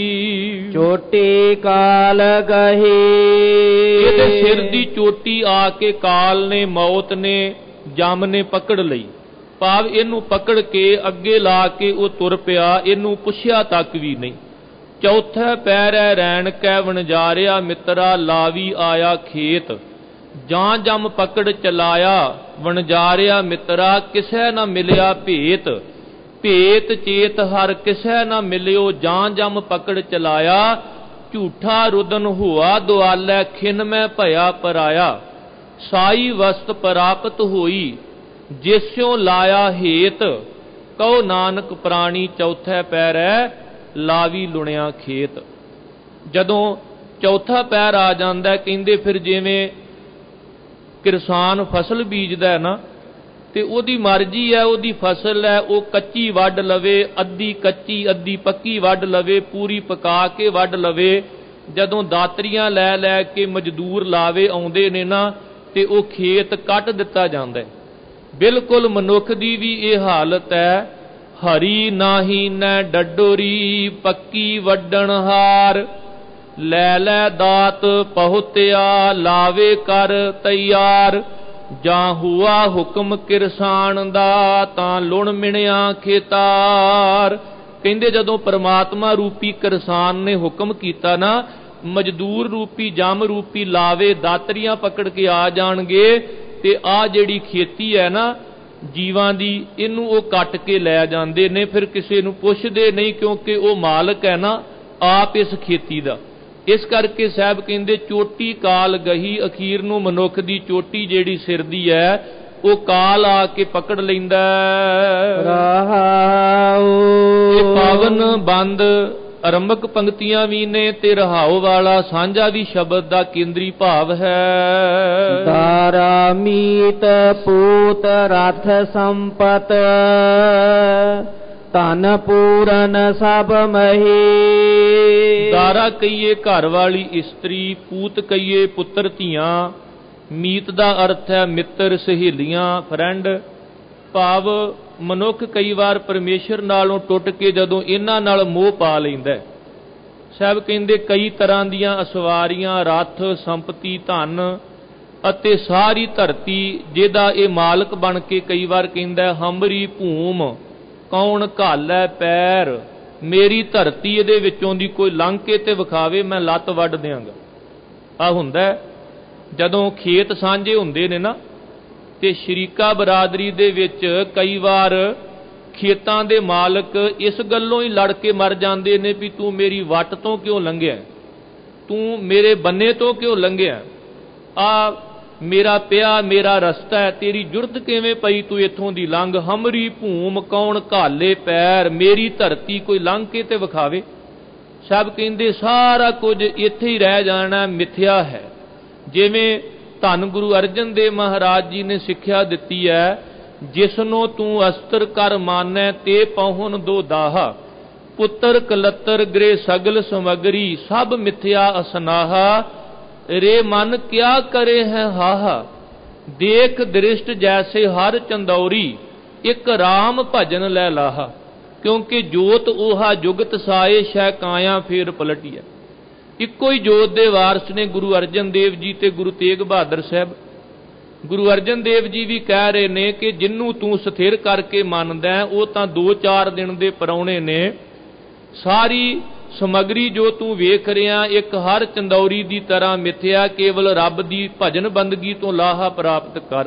ਚੋਟੀ ਕਾਲ ਗਹੀ। ਇਹਦੇ ਸਿਰ ਦੀ ਚੋਟੀ ਆ ਕੇ ਕਾਲ ਨੇ ਮੌਤ ਨੇ ਜਮ ਨੇ ਪਕੜ ਲਈ ਭਾਵ ਇਹਨੂੰ ਪਕੜ ਕੇ ਅੱਗੇ ਲਾ ਕੇ ਉਹ ਤੁਰ ਪਿਆ। ਇਹਨੂੰ ਪੁੱਛਿਆ ਤੱਕ ਵੀ ਨਹੀਂ। ਚੌਥੇ ਪੈਰੈ ਰੈਣ ਕੈ ਵਣਜਾਰਿਆ ਮਿੱਤਰਾ ਲਾਵੀ ਆਇਆ ਖੇਤ। ਜਾਂ ਜਮ ਪਕੜ ਚਲਾਇਆ ਵਣਜਾਰਿਆ ਮਿੱਤਰਾ ਕਿਸੈ ਨਾ ਮਿਲਿਆ ਭੇਤ। ਭੇਤ ਚੇਤ ਹਰ ਕਿਸੈ ਨਾ ਮਿਲਿਓ ਜਾਂ ਜਮ ਪਕੜ ਚਲਾਇਆ। ਝੂਠਾ ਰੁਦਨ ਹੋਆ ਦੁਆਲੈ ਖਿਨ ਮੈਂ ਭਇਆ ਪਰਾਇਆ। ਸਾਈ ਵਸਤ ਪ੍ਰਾਪਤ ਹੋਈ ਜਿਸਿਉ ਲਾਇਆ ਹੇਤ। ਕਹੋ ਨਾਨਕ ਪ੍ਰਾਣੀ ਚੌਥੇ ਪੈਰੈ ਲਾਵੀ ਲੁਣਿਆ ਖੇਤ। ਜਦੋਂ ਚੌਥਾ ਪੈਰ ਆ ਜਾਂਦਾ ਕਹਿੰਦੇ ਫਿਰ ਜਿਵੇਂ ਕਿਸਾਨ ਫਸਲ ਬੀਜਦਾ ਹੈ ਨਾ ਤੇ ਉਹਦੀ ਮਰਜ਼ੀ ਹੈ ਉਹਦੀ ਫਸਲ ਹੈ ਉਹ ਕੱਚੀ ਵੱਢ ਲਵੇ ਅੱਧੀ ਕੱਚੀ ਅੱਧੀ ਪੱਕੀ ਵੱਢ ਲਵੇ ਪੂਰੀ ਪਕਾ ਕੇ ਵੱਢ ਲਵੇ। ਜਦੋਂ ਦਾਤਰੀਆਂ ਲੈ ਲੈ ਕੇ ਮਜ਼ਦੂਰ ਲਾਵੇ ਆਉਂਦੇ ਨੇ ਨਾ ਤੇ ਉਹ ਖੇਤ ਕੱਟ ਦਿੱਤਾ ਜਾਂਦਾ। ਬਿਲਕੁਲ ਮਨੁੱਖ ਦੀ ਵੀ ਇਹ ਹਾਲਤ ਹੈ। ਹਰੀ ਨਾਹੀ ਨੈ ਡਡੋਰੀ ਪੱਕੀ ਵੱਢਣ ਹਾਰ। ਲੈ ਲੈ ਦਾਤ ਪਹੁਤਿਆ ਲਾਵੇ ਕਰ ਤਿਆਰ। ਜਾਂ ਹੁਆ ਹੁਕਮ ਕਿਰਸਾਨ ਦਾ ਤਾਂ ਲੁਣ ਮਿਣਿਆ ਖੇਤਾਰ। ਕਹਿੰਦੇ ਜਦੋਂ ਪਰਮਾਤਮਾ ਰੂਪੀ ਕਿਰਸਾਨ ਨੇ ਹੁਕਮ ਕੀਤਾ ਨਾ ਮਜ਼ਦੂਰ ਰੂਪੀ ਜਮ ਰੂਪੀ ਲਾਵੇ ਦਾਤਰੀਆਂ ਪਕੜ ਕੇ ਆ ਜਾਣਗੇ ਤੇ ਆਹ ਜਿਹੜੀ ਖੇਤੀ ਹੈ ਨਾ ਜੀਵਾਂ ਦੀ ਇਹਨੂੰ ਉਹ ਕੱਟ ਕੇ ਲੈ ਜਾਂਦੇ ਨੇ। ਫਿਰ ਕਿਸੇ ਨੂੰ ਪੁੱਛਦੇ ਨਹੀਂ ਕਿਉਂਕਿ ਉਹ ਮਾਲਕ ਹੈ ਨਾ ਆਪ ਇਸ ਖੇਤੀ ਦਾ। ਇਸ ਕਰਕੇ ਸਾਹਿਬ ਕਹਿੰਦੇ ਚੋਟੀ ਕਾਲ ਗਹੀ। ਅਖੀਰ ਨੂੰ ਮਨੁੱਖ ਦੀ ਚੋਟੀ ਜਿਹੜੀ ਸਿਰ ਦੀ ਹੈ ਉਹ ਕਾਲ ਆ ਕੇ ਪਕੜ ਲੈਂਦਾ। ਰਹਾਉ ਇਹ ਪਾਵਨ ਬੰਦ ਆਰੰਭਕ ਪੰਕਤੀਆਂ ਵੀ ਨੇ ਤੇ ਰਹਾਉ ਵਾਲਾ ਸਾਂਝਾ ਵੀ ਸ਼ਬਦ ਦਾ ਕੇਂਦਰੀ ਭਾਵ ਹੈ। ਦਾਰਾ ਮੀਤ ਪੂਤ ਰਥ ਸੰਪਤ ਧਨ ਪੂਰਨ ਸਭ ਮਹੀ। ਦਾਰਾ ਕਹੀਏ ਘਰ ਵਾਲੀ ਇਸਤਰੀ, ਪੂਤ ਕਹੀਏ ਪੁੱਤਰ ਧੀਆਂ, ਮੀਤ ਦਾ ਅਰਥ ਹੈ ਮਿੱਤਰ ਸਹੇਲੀਆਂ ਫਰੈਂਡ। ਭਾਵ ਮਨੁੱਖ ਕਈ ਵਾਰ ਪਰਮੇਸ਼ਰ ਨਾਲੋਂ ਟੁੱਟ ਕੇ ਜਦੋਂ ਇਹਨਾਂ ਨਾਲ ਮੋਹ ਪਾ ਲੈਂਦਾ। ਸਾਹਿਬ ਕਹਿੰਦੇ ਕਈ ਤਰ੍ਹਾਂ ਦੀਆਂ ਅਸਵਾਰੀਆਂ, ਰੱਥ, ਸੰਪਤੀ, ਧਨ ਅਤੇ ਸਾਰੀ ਧਰਤੀ ਜਿਹਦਾ ਇਹ ਮਾਲਕ ਬਣ ਕੇ ਕਈ ਵਾਰ ਕਹਿੰਦਾ ਹਮਰੀ ਭੂਮ ਕੌਣ ਘਾਲੈ ਪੈਰ। ਮੇਰੀ ਧਰਤੀ ਇਹਦੇ ਵਿੱਚੋਂ ਦੀ ਕੋਈ ਲੰਘ ਕੇ ਤੇ ਵਿਖਾਵੇ ਮੈਂ ਲੱਤ ਵੱਢ ਦਿਆਂਗਾ। ਆ ਹੁੰਦਾ ਜਦੋਂ ਖੇਤ ਸਾਂਝੇ ਹੁੰਦੇ ਨੇ ਨਾ ਤੇ ਸ਼ਰੀਕਾ ਬਰਾਦਰੀ ਦੇ ਵਿੱਚ ਕਈ ਵਾਰ ਖੇਤਾਂ ਦੇ ਮਾਲਕ ਇਸ ਗੱਲੋਂ ਹੀ ਲੜ ਕੇ ਮਰ ਜਾਂਦੇ ਨੇ ਵੀ ਤੂੰ ਮੇਰੀ ਵੱਟ ਤੋਂ ਕਿਉਂ ਲੰਘਿਆ, ਤੂੰ ਮੇਰੇ ਬੰਨੇ ਤੋਂ ਕਿਉਂ ਲੰਘਿਆ, ਆ ਮੇਰਾ ਪਿਆ ਮੇਰਾ ਰਸਤਾ ਹੈ, ਤੇਰੀ ਜੁਰਤ ਕਿਵੇਂ ਪਈ ਤੂੰ ਇੱਥੋਂ ਦੀ ਲੰਘ। ਹਮਰੀ ਭੂਮ ਕੌਣ ਘਾਲੇ ਪੈਰ, ਮੇਰੀ ਧਰਤੀ ਕੋਈ ਲੰਘ ਕੇ ਤੇ ਵਿਖਾਵੇ। ਸਭ ਕਹਿੰਦੇ ਸਾਰਾ ਕੁਝ ਇੱਥੇ ਹੀ ਰਹਿ ਜਾਣਾ, ਮਿਥਿਆ ਹੈ। ਜਿਵੇਂ ਧੰਨ ਗੁਰੂ ਅਰਜਨ ਦੇਵ ਮਹਾਰਾਜ ਜੀ ਨੇ ਸਿੱਖਿਆ ਦਿੱਤੀ ਹੈ, ਜਿਸਨੂੰ ਤੂੰ ਅਸਤਰ ਕਰ ਮਾਨੈ ਤੇ ਪਹੁਨ ਦੋ ਦਾਹਾ, ਪੁੱਤਰ ਕਲੱਤਰ ਗ੍ਰੇ ਸਗਲ ਸਮਗਰੀ, ਸਭ ਮਿਥਿਆ ਅਸਨਾਹਾ, ਰੇ ਮਨ ਕਿਆ ਕਰੇ ਹੈ ਹਾਹਾ, ਦੇਖ ਦ੍ਰਿਸ਼ਟ ਜੈਸੇ ਹਰ ਚੰਦੌਰੀ, ਇੱਕ ਰਾਮ ਭਜਨ ਲੈ ਲਾਹਾ। ਕਿਉਂਕਿ ਜੋਤ ਉਹਾ ਜੁਗਤ ਸਾਏ, ਸ਼ੈ ਕਾਇਆ ਫੇਰ ਪਲਟੀਐ। ਇੱਕੋ ਹੀ ਜੋਤ ਦੇ ਵਾਰਸ ਨੇ ਗੁਰੂ ਅਰਜਨ ਦੇਵ ਜੀ ਤੇ ਗੁਰੂ ਤੇਗ ਬਹਾਦਰ ਸਾਹਿਬ। ਗੁਰੂ ਅਰਜਨ ਦੇਵ ਜੀ ਵੀ ਕਹਿ ਰਹੇ ਨੇ ਕਿ ਜਿਹਨੂੰ ਤੂੰ ਸਥਿਰ ਕਰਕੇ ਮੰਨਦਾ ਉਹ ਤਾਂ ਦੋ ਚਾਰ ਦਿਨ ਦੇ ਪਰਾਉਣੇ ਨੇ। ਸਾਰੀ ਸਮਗਰੀ ਜੋ ਤੂੰ ਵੇਖ ਰਿਹਾ ਇੱਕ ਹਰ ਚੰਦੌਰੀ ਦੀ ਤਰ੍ਹਾਂ ਮਿਥਿਆ, ਕੇਵਲ ਰੱਬ ਦੀ ਭਜਨ ਬੰਦਗੀ ਤੋਂ ਲਾਹਾ ਪ੍ਰਾਪਤ ਕਰ।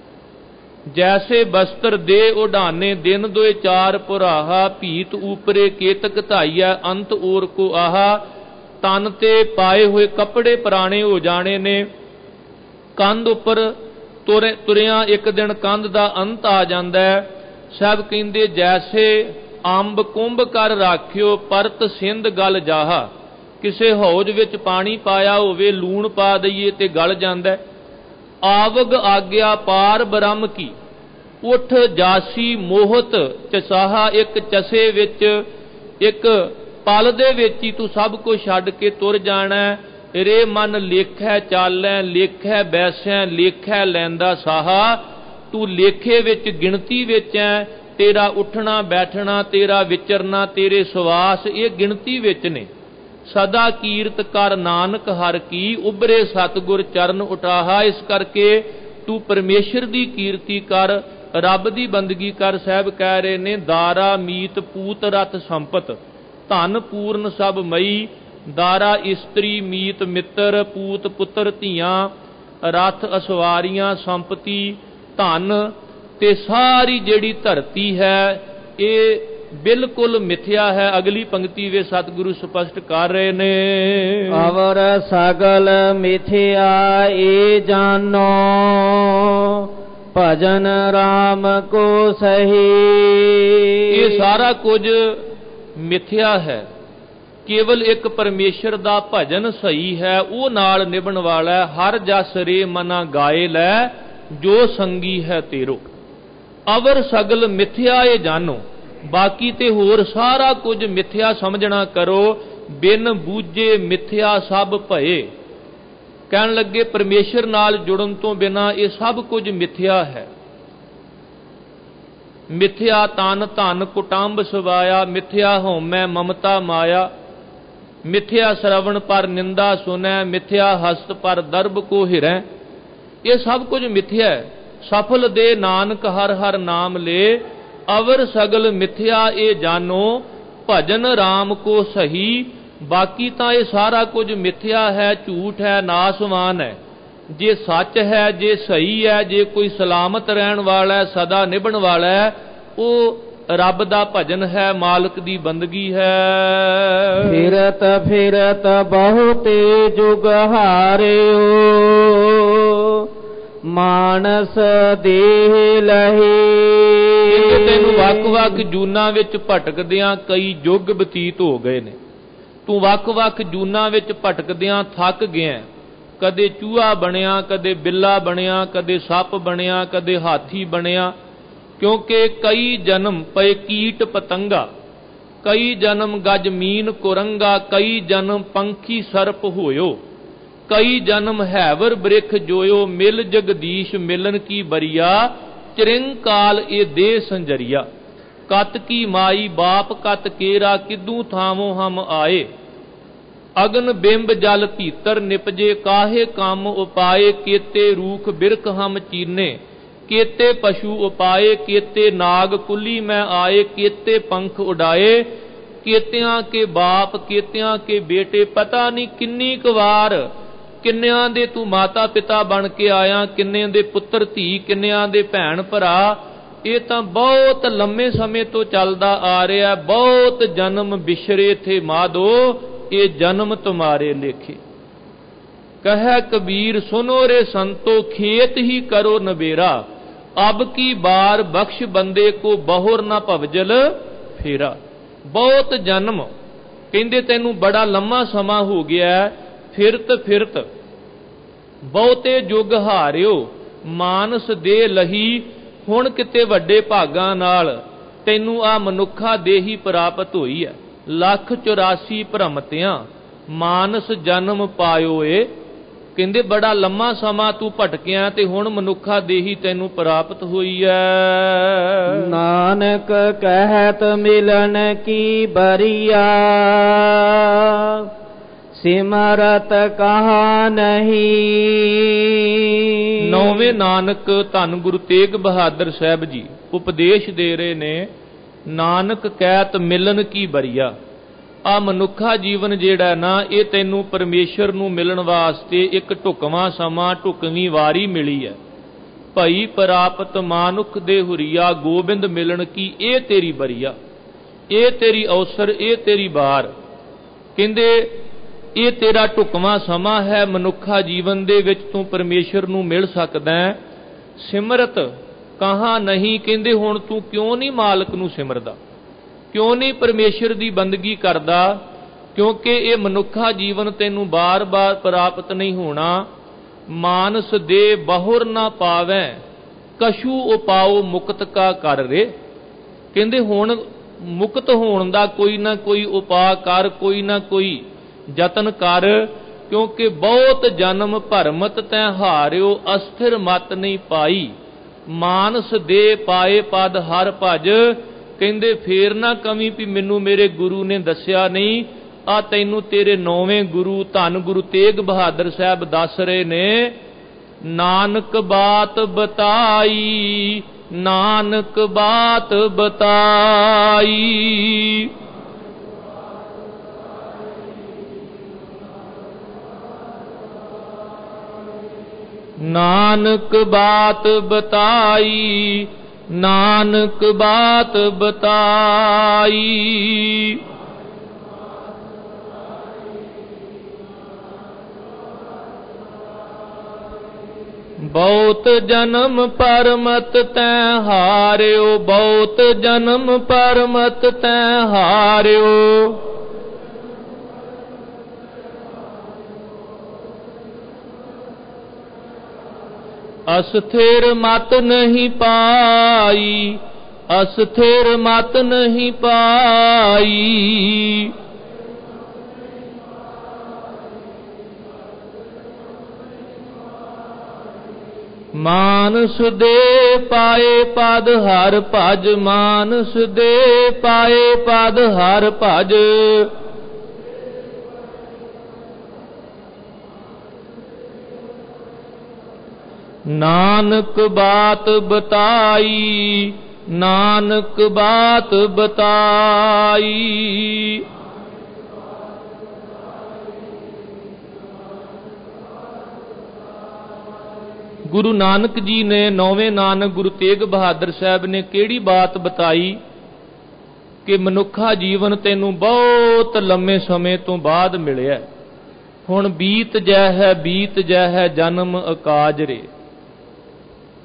ਜੈਸੇ ਬਸਤਰ ਦੇ ਉਡਾਨੇ ਦਿਨ ਦੋਏ ਚਾਰ ਪੁਰਾਹਾ, ਭੀਤ ਊਪਰੇ ਕੇਤਕ ਧਾਈਐ ਅੰਤ ਔਰ ਕੋ ਆਹਾ, ਤਨ ਤੇ ਪਾਏ ਹੋਏ ਕੱਪੜੇ ਪੁਰਾਣੇ ਹੋ ਜਾਣੇ ਨੇ। ਕੰਧ ਉੱਪਰ ਤੁਰੇ ਤੁਰਿਆਂ ਇੱਕ ਦਿਨ ਕੰਧ ਦਾ ਅੰਤ ਆ ਜਾਂਦਾ ਹੈ। ਸਭ ਕਹਿੰਦੇ ਜੈਸੇ ਅੰਬ ਕੁੰਭ ਕਰ ਰਾਖਿਓ ਪਰਤ ਸਿੰਧ ਗਲ ਜਾਹਾ, ਕਿਸੇ ਹੌਜ ਵਿੱਚ ਪਾਣੀ ਪਾਇਆ ਹੋਵੇ ਲੂਣ ਪਾ ਦਈਏ ਤੇ ਗਲ ਜਾਂਦਾ। ਆਵਗ ਆਗਿਆ ਪਾਰ ਬ੍ਰਹਮ ਕੀ, ਉਠ ਜਾਸੀ ਮੋਹਤ ਚਸਾਹਾ, ਇੱਕ ਚਸੇ ਵਿੱਚ ਇੱਕ ਪਲ ਦੇ ਵਿੱਚ ਹੀ ਤੂੰ ਸਭ ਕੁਝ ਛੱਡ ਕੇ ਤੁਰ ਜਾਣਾ। ਰੇ ਮਨ ਲੇਖੈ ਚਾਲੈ, ਲੇਖੈ ਬੈਸੈ, ਲੇਖੈ ਲੈਂਦਾ ਸਾਹਾ, ਤੂੰ ਲੇਖੇ ਵਿੱਚ ਗਿਣਤੀ ਵਿੱਚ ਹੈ। ਤੇਰਾ ਉੱਠਣਾ ਬੈਠਣਾ, ਤੇਰਾ ਵਿਚਰਨਾ, ਤੇਰੇ ਸਵਾਸ ਇਹ ਗਿਣਤੀ ਵਿੱਚ ਨੇ। ਸਦਾ ਕੀਰਤ ਕਰ ਨਾਨਕ ਹਰ ਕੀ, ਉਬਰੇ ਸਤਿਗੁਰ ਚਰਨ ਉਟਾਹਾ। ਇਸ ਕਰਕੇ ਤੂੰ ਪਰਮੇਸ਼ਰ ਦੀ ਕੀਰਤੀ ਕਰ, ਰੱਬ ਦੀ ਬੰਦਗੀ ਕਰ। ਸਾਹਿਬ ਕਹਿ ਰਹੇ ਨੇ ਦਾਰਾ ਮੀਤ ਪੂਤ ਰਥ ਸੰਪਤ, ਧਨ ਪੂਰਨ ਸਭ ਮਈ। ਦਾਰਾ ਇਸਤਰੀ, ਮੀਤ ਮਿੱਤਰ, ਪੂਤ ਪੁੱਤਰ ਧੀਆਂ, ਰਥ ਅਸਵਾਰੀਆਂ, ਸੰਪਤੀ, ਧਨ ਤੇ ਸਾਰੀ ਜਿਹੜੀ ਧਰਤੀ ਹੈ ਇਹ ਬਿਲਕੁਲ ਮਿਥਿਆ ਹੈ। ਅਗਲੀ ਪੰਕਤੀ ਵਿੱਚ ਸਤਿਗੁਰੂ ਸਪਸ਼ਟ ਕਰ ਰਹੇ ਨੇ, ਅਵਰ ਸਗਲ ਮਿਥਿਆ ਏ ਜਾਨੋ, ਭਜਨ ਰਾਮ ਕੋ ਸਹੀ। ਇਹ ਸਾਰਾ ਕੁਝ ਮਿਥਿਆ ਹੈ, ਕੇਵਲ ਇੱਕ ਪਰਮੇਸ਼ਰ ਦਾ ਭਜਨ ਸਹੀ ਹੈ, ਉਹ ਨਾਲ ਨਿਭਣ ਵਾਲਾ। ਹਰ ਜਸ ਰੇ ਮਨਾ ਗਾਏ ਲੈ, ਜੋ ਸੰਗੀ ਹੈ ਤੇਰੋ। ਅਵਰ ਸਗਲ ਮਿਥਿਆ ਏ ਜਾਨੋ, ਬਾਕੀ ਤੇ ਹੋਰ ਸਾਰਾ ਕੁਝ ਮਿਥਿਆ ਸਮਝਣਾ ਕਰੋ। ਬਿਨ ਬੂਝੇ ਮਿਥਿਆ ਸਭ ਭਏ, ਕਹਿਣ ਲੱਗੇ ਪਰਮੇਸ਼ਰ ਨਾਲ ਜੁੜਨ ਤੋਂ ਬਿਨਾਂ ਇਹ ਸਭ ਕੁਝ ਮਿਥਿਆ ਹੈ। ਮਿਥਿਆ ਤਨ ਧਨ ਕੁਟੰਬ ਸਵਾਇਆ, ਮਿਥਿਆ ਹਉਮੈ ਮਮਤਾ ਮਾਇਆ, ਮਿਥਿਆ ਸ਼ਰਵਣ ਪਰ ਨਿੰਦਾ ਸੁਨੈ, ਮਿਥਿਆ ਹਸਤ ਪਰ ਦਰਬ ਕੋ ਹਿਰੈ। ਇਹ ਸਭ ਕੁਝ ਮਿਥਿਆ ਹੈ। ਸਫਲ ਦੇ ਨਾਨਕ ਹਰ ਹਰ ਨਾਮ ਲੈ, ਅਵਰ ਸਗਲ ਮਿਥਿਆ ਇਹ ਜਾਨੋ, ਭਜਨ ਰਾਮ ਕੋ ਸਹੀ। ਬਾਕੀ ਤਾਂ ਇਹ ਸਾਰਾ ਕੁਝ ਮਿਥਿਆ ਹੈ, ਝੂਠ ਹੈ, ਨਾਸਵਾਨ ਹੈ। ਜੇ ਸੱਚ ਹੈ, ਜੇ ਸਹੀ ਹੈ, ਜੇ ਕੋਈ ਸਲਾਮਤ ਰਹਿਣ ਵਾਲਾ, ਸਦਾ ਨਿਭਣ ਵਾਲਾ ਹੈ, ਉਹ ਰੱਬ ਦਾ ਭਜਨ ਹੈ, ਮਾਲਕ ਦੀ ਬੰਦਗੀ ਹੈ। ਫਿਰਤ ਫਿਰਤ ਬਹੁਤੇ ਜੁਗ ਹਾਰਿਓ, ਮਾਨਸ ਦੇਹ ਲਹੇ। ਤੈਨੂੰ ਵੱਖ-ਵੱਖ ਜੂਨਾਂ ਵਿੱਚ ਭਟਕਦਿਆਂ ਕਈ ਯੁੱਗ ਬਤੀਤ ਹੋ ਗਏ ਨੇ। ਤੂੰ ਵੱਖ-ਵੱਖ ਜੂਨਾਂ ਵਿੱਚ ਭਟਕਦਿਆਂ ਥੱਕ ਗਿਆ। ਕਦੇ ਚੂਹਾ ਬਣਿਆ, ਕਦੇ ਬਿੱਲਾ ਬਣਿਆ, ਕਦੇ ਸੱਪ ਬਣਿਆ, ਕਦੇ ਹਾਥੀ ਬਣਿਆ। ਕਿਉਂਕਿ ਕਈ ਜਨਮ ਪਏ ਕੀਟ ਪਤੰਗਾ, ਕਈ ਜਨਮ ਗਜ ਮੀਨ ਕੁਰੰਗਾ, ਕਈ ਜਨਮ ਪੰਖੀ ਸਰਪ ਹੋਇਓ, ਕਈ ਜਨਮ ਹੈਵਰ ਬ੍ਰਿਖ ਜੋਇਓ। ਮਿਲ ਜਗਦੀਸ਼ ਮਿਲਨ ਕੀ ਬਰੀਆ, ਚਿਰੰਕਾਲ ਇਹ ਦੇਹ ਸੰਜਰੀਆ। ਕਤ ਕੀ ਮਾਈ ਬਾਪ ਕਤ ਕੇਰਾ, ਕਿਦੂ ਥਾਵੋਂ ਹਮ ਆਏ। ਅਗਨ ਬਿੰਬ ਜਲ ਭੀਤਰ ਨਿਪਜੇ, ਕਾਹੇ ਕੰਮ ਉਪਾਏ। ਕੇਤੇ ਰੂਖ ਬਿਰਖ ਹਮ ਚੀਨੇ, केते पशु उपाए। केते नाग कुली में आए, केते पंख उड़ाए। केतियां के बाप केतियां के बेटे, पता नहीं किन्नी क वार किन्नियां दे तू माता पिता बन के आया, किन्ने दे पुत्र धी, किन्नियां दे भैन भरा। ये तो बहुत लंबे समय तो चलता आ रहा। बहुत जन्म बिछरे थे माधो, ये जन्म तुम्हारे लेखे। कह कबीर सुनो रे संतो, खेत ही करो नबेरा। अब की बार बख्श बंदे को, बहुर ना भवजल फेरा। बहुत जन्म कहते तैनू बड़ा लम्मा समा हो गया, फिरत फिरत बहुते जुग हारियो। मानस दे लही हुण किते वड्डे भागां नाल तैनू आ मनुखा देही प्राप्त होई है। लख चौरासी भ्रमतियां मानस जन्म पायो ए। कहते बड़ा लम्मा समा तू भटकिया ते हुण मनुखा देही तैनू प्राप्त हुई है। नानक कहत मिलन की बरिया, सिमरत कहा नहीं। नौवें नानक धन गुरु तेग बहादुर साहब जी उपदेश दे रहे ने। नानक कहत मिलन की बरिया, आ मनुखा जीवन जेड़ा ना ये तैनू परमेश्वर नू मिलन वास्ते एक ढुकवां समा ढुकवीं वारी मिली है। भई प्राप्त मानुख दे हुरिया, गोबिंद मिलन की ये तेरी बरिया, ये तेरी अवसर, ये तेरी बार। कहंदे ये तेरा ढुकवां समा है, मनुखा जीवन दे विच तू परमेश्वर नू मिल सकदा है। सिमरत कहाँ नहीं, कहंदे हुण तू क्यों नहीं मालक नू सिमरदा, क्यों नहीं परमेश्वर की बंदगी करदा। क्योंकि ये मनुखा जीवन तैनू बार बार प्राप्त नहीं होना। मानस दे बहुर ना पावै, कशु उपाओ मुक्त का कर रे। कहंदे हुण मुक्त होण दा कोई ना कोई उपाय कर, कोई ना कोई जतन कर। क्योंकि बहुत जन्म भरमत तै हारियो, अस्थिर मत नहीं पाई। मानस दे पाए पद हर भज। कहंदे फेर ना कमी भी मैनू मेरे गुरु ने दस्या नहीं। आ तैनू तेरे नौवें गुरु धन गुरु तेग बहादुर साहब दस रहे ने। नानक बात बताई, नानक बात बताई। नानक बात बताई, नानक बात बताई। बहुत जन्म परमत तै हारियो, बहुत जन्म परमत तै हारियो। अस्थिर मत नहीं पाई, अस्थिर मत नहीं पाई। मानस दे पाए पद हर भज, मानस दे पाए पद हर भज। नानक बात बताई, नानक बात बताई। गुरु नानक जी ने, नौवें नानक गुरु तेग बहादुर साहब ने केड़ी बात बताई कि मनुखा जीवन तैनू बहुत लंबे समय तो बाद मिलिया। हुण बीत जै है, बीत जै है जन्म अकाज रे।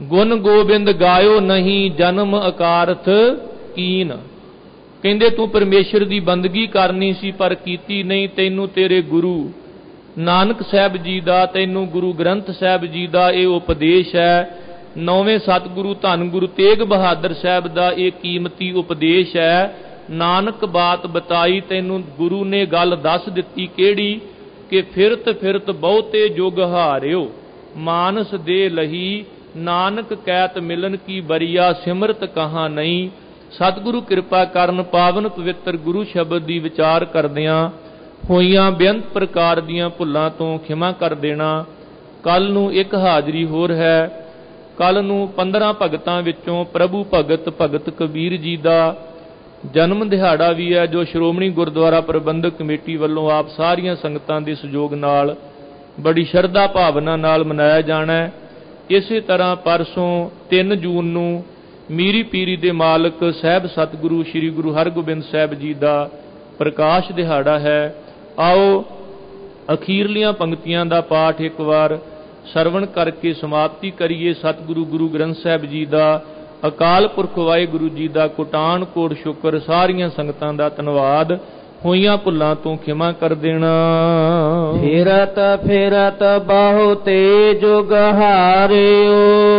ਗੁਣ ਗੋਬਿੰਦ ਗਾਇਓ ਨਹੀਂ ਜਨਮ ਅਕਾਰਥ ਕੀਨ। ਕਹਿੰਦੇ ਤੂੰ ਪਰਮੇਸ਼ਰ ਦੀ ਬੰਦਗੀ ਕਰਨੀ ਸੀ ਪਰ ਕੀਤੀ ਨਹੀਂ। ਤੈਨੂੰ ਤੇਰੇ ਗੁਰੂ ਨਾਨਕ ਸਾਹਿਬ ਜੀ ਦਾ, ਤੈਨੂੰ ਗੁਰੂ ਗ੍ਰੰਥ ਸਾਹਿਬ ਜੀ ਦਾ ਇਹ ਉਪਦੇਸ਼ ਹੈ। ਨੌਵੇਂ ਸਤਿਗੁਰੂ ਧੰਨ ਗੁਰੂ ਤੇਗ ਬਹਾਦਰ ਸਾਹਿਬ ਦਾ ਇਹ ਕੀਮਤੀ ਉਪਦੇਸ਼ ਹੈ। ਨਾਨਕ ਬਾਤ ਬਤਾਈ, ਤੈਨੂੰ ਗੁਰੂ ਨੇ ਗੱਲ ਦੱਸ ਦਿੱਤੀ ਕਿਹੜੀ ਕਿ ਫਿਰਤ ਫਿਰਤ ਬਹੁਤੇ ਜੁਗ ਹਾਰਿਓ ਮਾਨਸ ਦੇ ਲਹੀ ਨਾਨਕ ਕਹਿਤ ਮਿਲਨ ਕੀ ਬਰੀਆ ਸਿਮਰਤ ਕਹਾ ਨਹੀਂ। ਸਤਿਗੁਰੂ ਕਿਰਪਾ ਕਰਨ ਪਾਵਨ ਪਵਿੱਤਰ ਗੁਰੂ ਸ਼ਬਦ ਦੀ ਵਿਚਾਰ ਕਰਦਿਆਂ ਹੋਈਆਂ ਬੇਅੰਤ ਪ੍ਰਕਾਰ ਦੀਆਂ ਭੁੱਲਾਂ ਤੋਂ ਖਿਮਾ ਕਰ ਦੇਣਾ। ਕੱਲ ਨੂੰ ਇੱਕ ਹਾਜ਼ਰੀ ਹੋਰ ਹੈ। ਕੱਲ ਨੂੰ ਪੰਦਰਾਂ ਭਗਤਾਂ ਵਿੱਚੋਂ ਪ੍ਰਭੂ ਭਗਤ ਭਗਤ ਕਬੀਰ ਜੀ ਦਾ ਜਨਮ ਦਿਹਾੜਾ ਵੀ ਹੈ, ਜੋ ਸ਼੍ਰੋਮਣੀ ਗੁਰਦੁਆਰਾ ਪ੍ਰਬੰਧਕ ਕਮੇਟੀ ਵੱਲੋਂ ਆਪ ਸਾਰੀਆਂ ਸੰਗਤਾਂ ਦੇ ਸਹਿਯੋਗ ਨਾਲ ਬੜੀ ਸ਼ਰਧਾ ਭਾਵਨਾ ਨਾਲ ਮਨਾਇਆ ਜਾਣਾ ਹੈ। ਇਸੇ ਤਰ੍ਹਾਂ ਪਰਸੋਂ ਤਿੰਨ ਜੂਨ ਨੂੰ ਮੀਰੀ ਪੀਰੀ ਦੇ ਮਾਲਕ ਸਾਹਿਬ ਸਤਿਗੁਰੂ ਸ੍ਰੀ ਗੁਰੂ ਹਰਗੋਬਿੰਦ ਸਾਹਿਬ ਜੀ ਦਾ ਪ੍ਰਕਾਸ਼ ਦਿਹਾੜਾ ਹੈ। ਆਓ ਅਖੀਰਲੀਆਂ ਪੰਕਤੀਆਂ ਦਾ ਪਾਠ ਇੱਕ ਵਾਰ ਸਰਵਣ ਕਰਕੇ ਸਮਾਪਤੀ ਕਰੀਏ। ਸਤਿਗੁਰੂ ਗੁਰੂ ਗ੍ਰੰਥ ਸਾਹਿਬ ਜੀ ਦਾ, ਅਕਾਲ ਪੁਰਖ ਵਾਹਿਗੁਰੂ ਜੀ ਦਾ ਕੋਟਾਨ ਕੋਟ ਸ਼ੁਕਰ। ਸਾਰੀਆਂ ਸੰਗਤਾਂ ਦਾ ਧੰਨਵਾਦ। ਹੋਈਆਂ ਭੁੱਲਾਂ ਤੋਂ ਖਿਮਾ ਕਰ ਦੇਣਾ। ਫਿਰਤ ਫਿਰਤ ਬਹੁਤੇ ਜੁਗ ਹਾਰਿਓ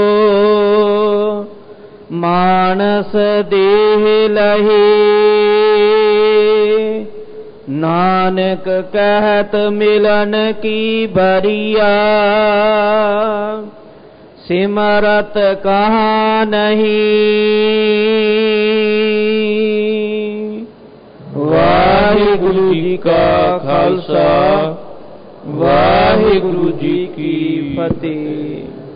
ਮਾਨਸ ਦੇਹ ਲਹੀ ਨਾਨਕ ਕਹਿਤ ਮਿਲਨ ਕੀ ਬਰੀਆ ਸਿਮਰਤ ਕਹਾ ਨਹੀਂ। ਵਾਹਿਗੁਰੂ ਜੀ ਕਾ ਖਾਲਸਾ, ਵਾਹਿਗੁਰੂ ਜੀ ਕੀ ਫਤਿਹ।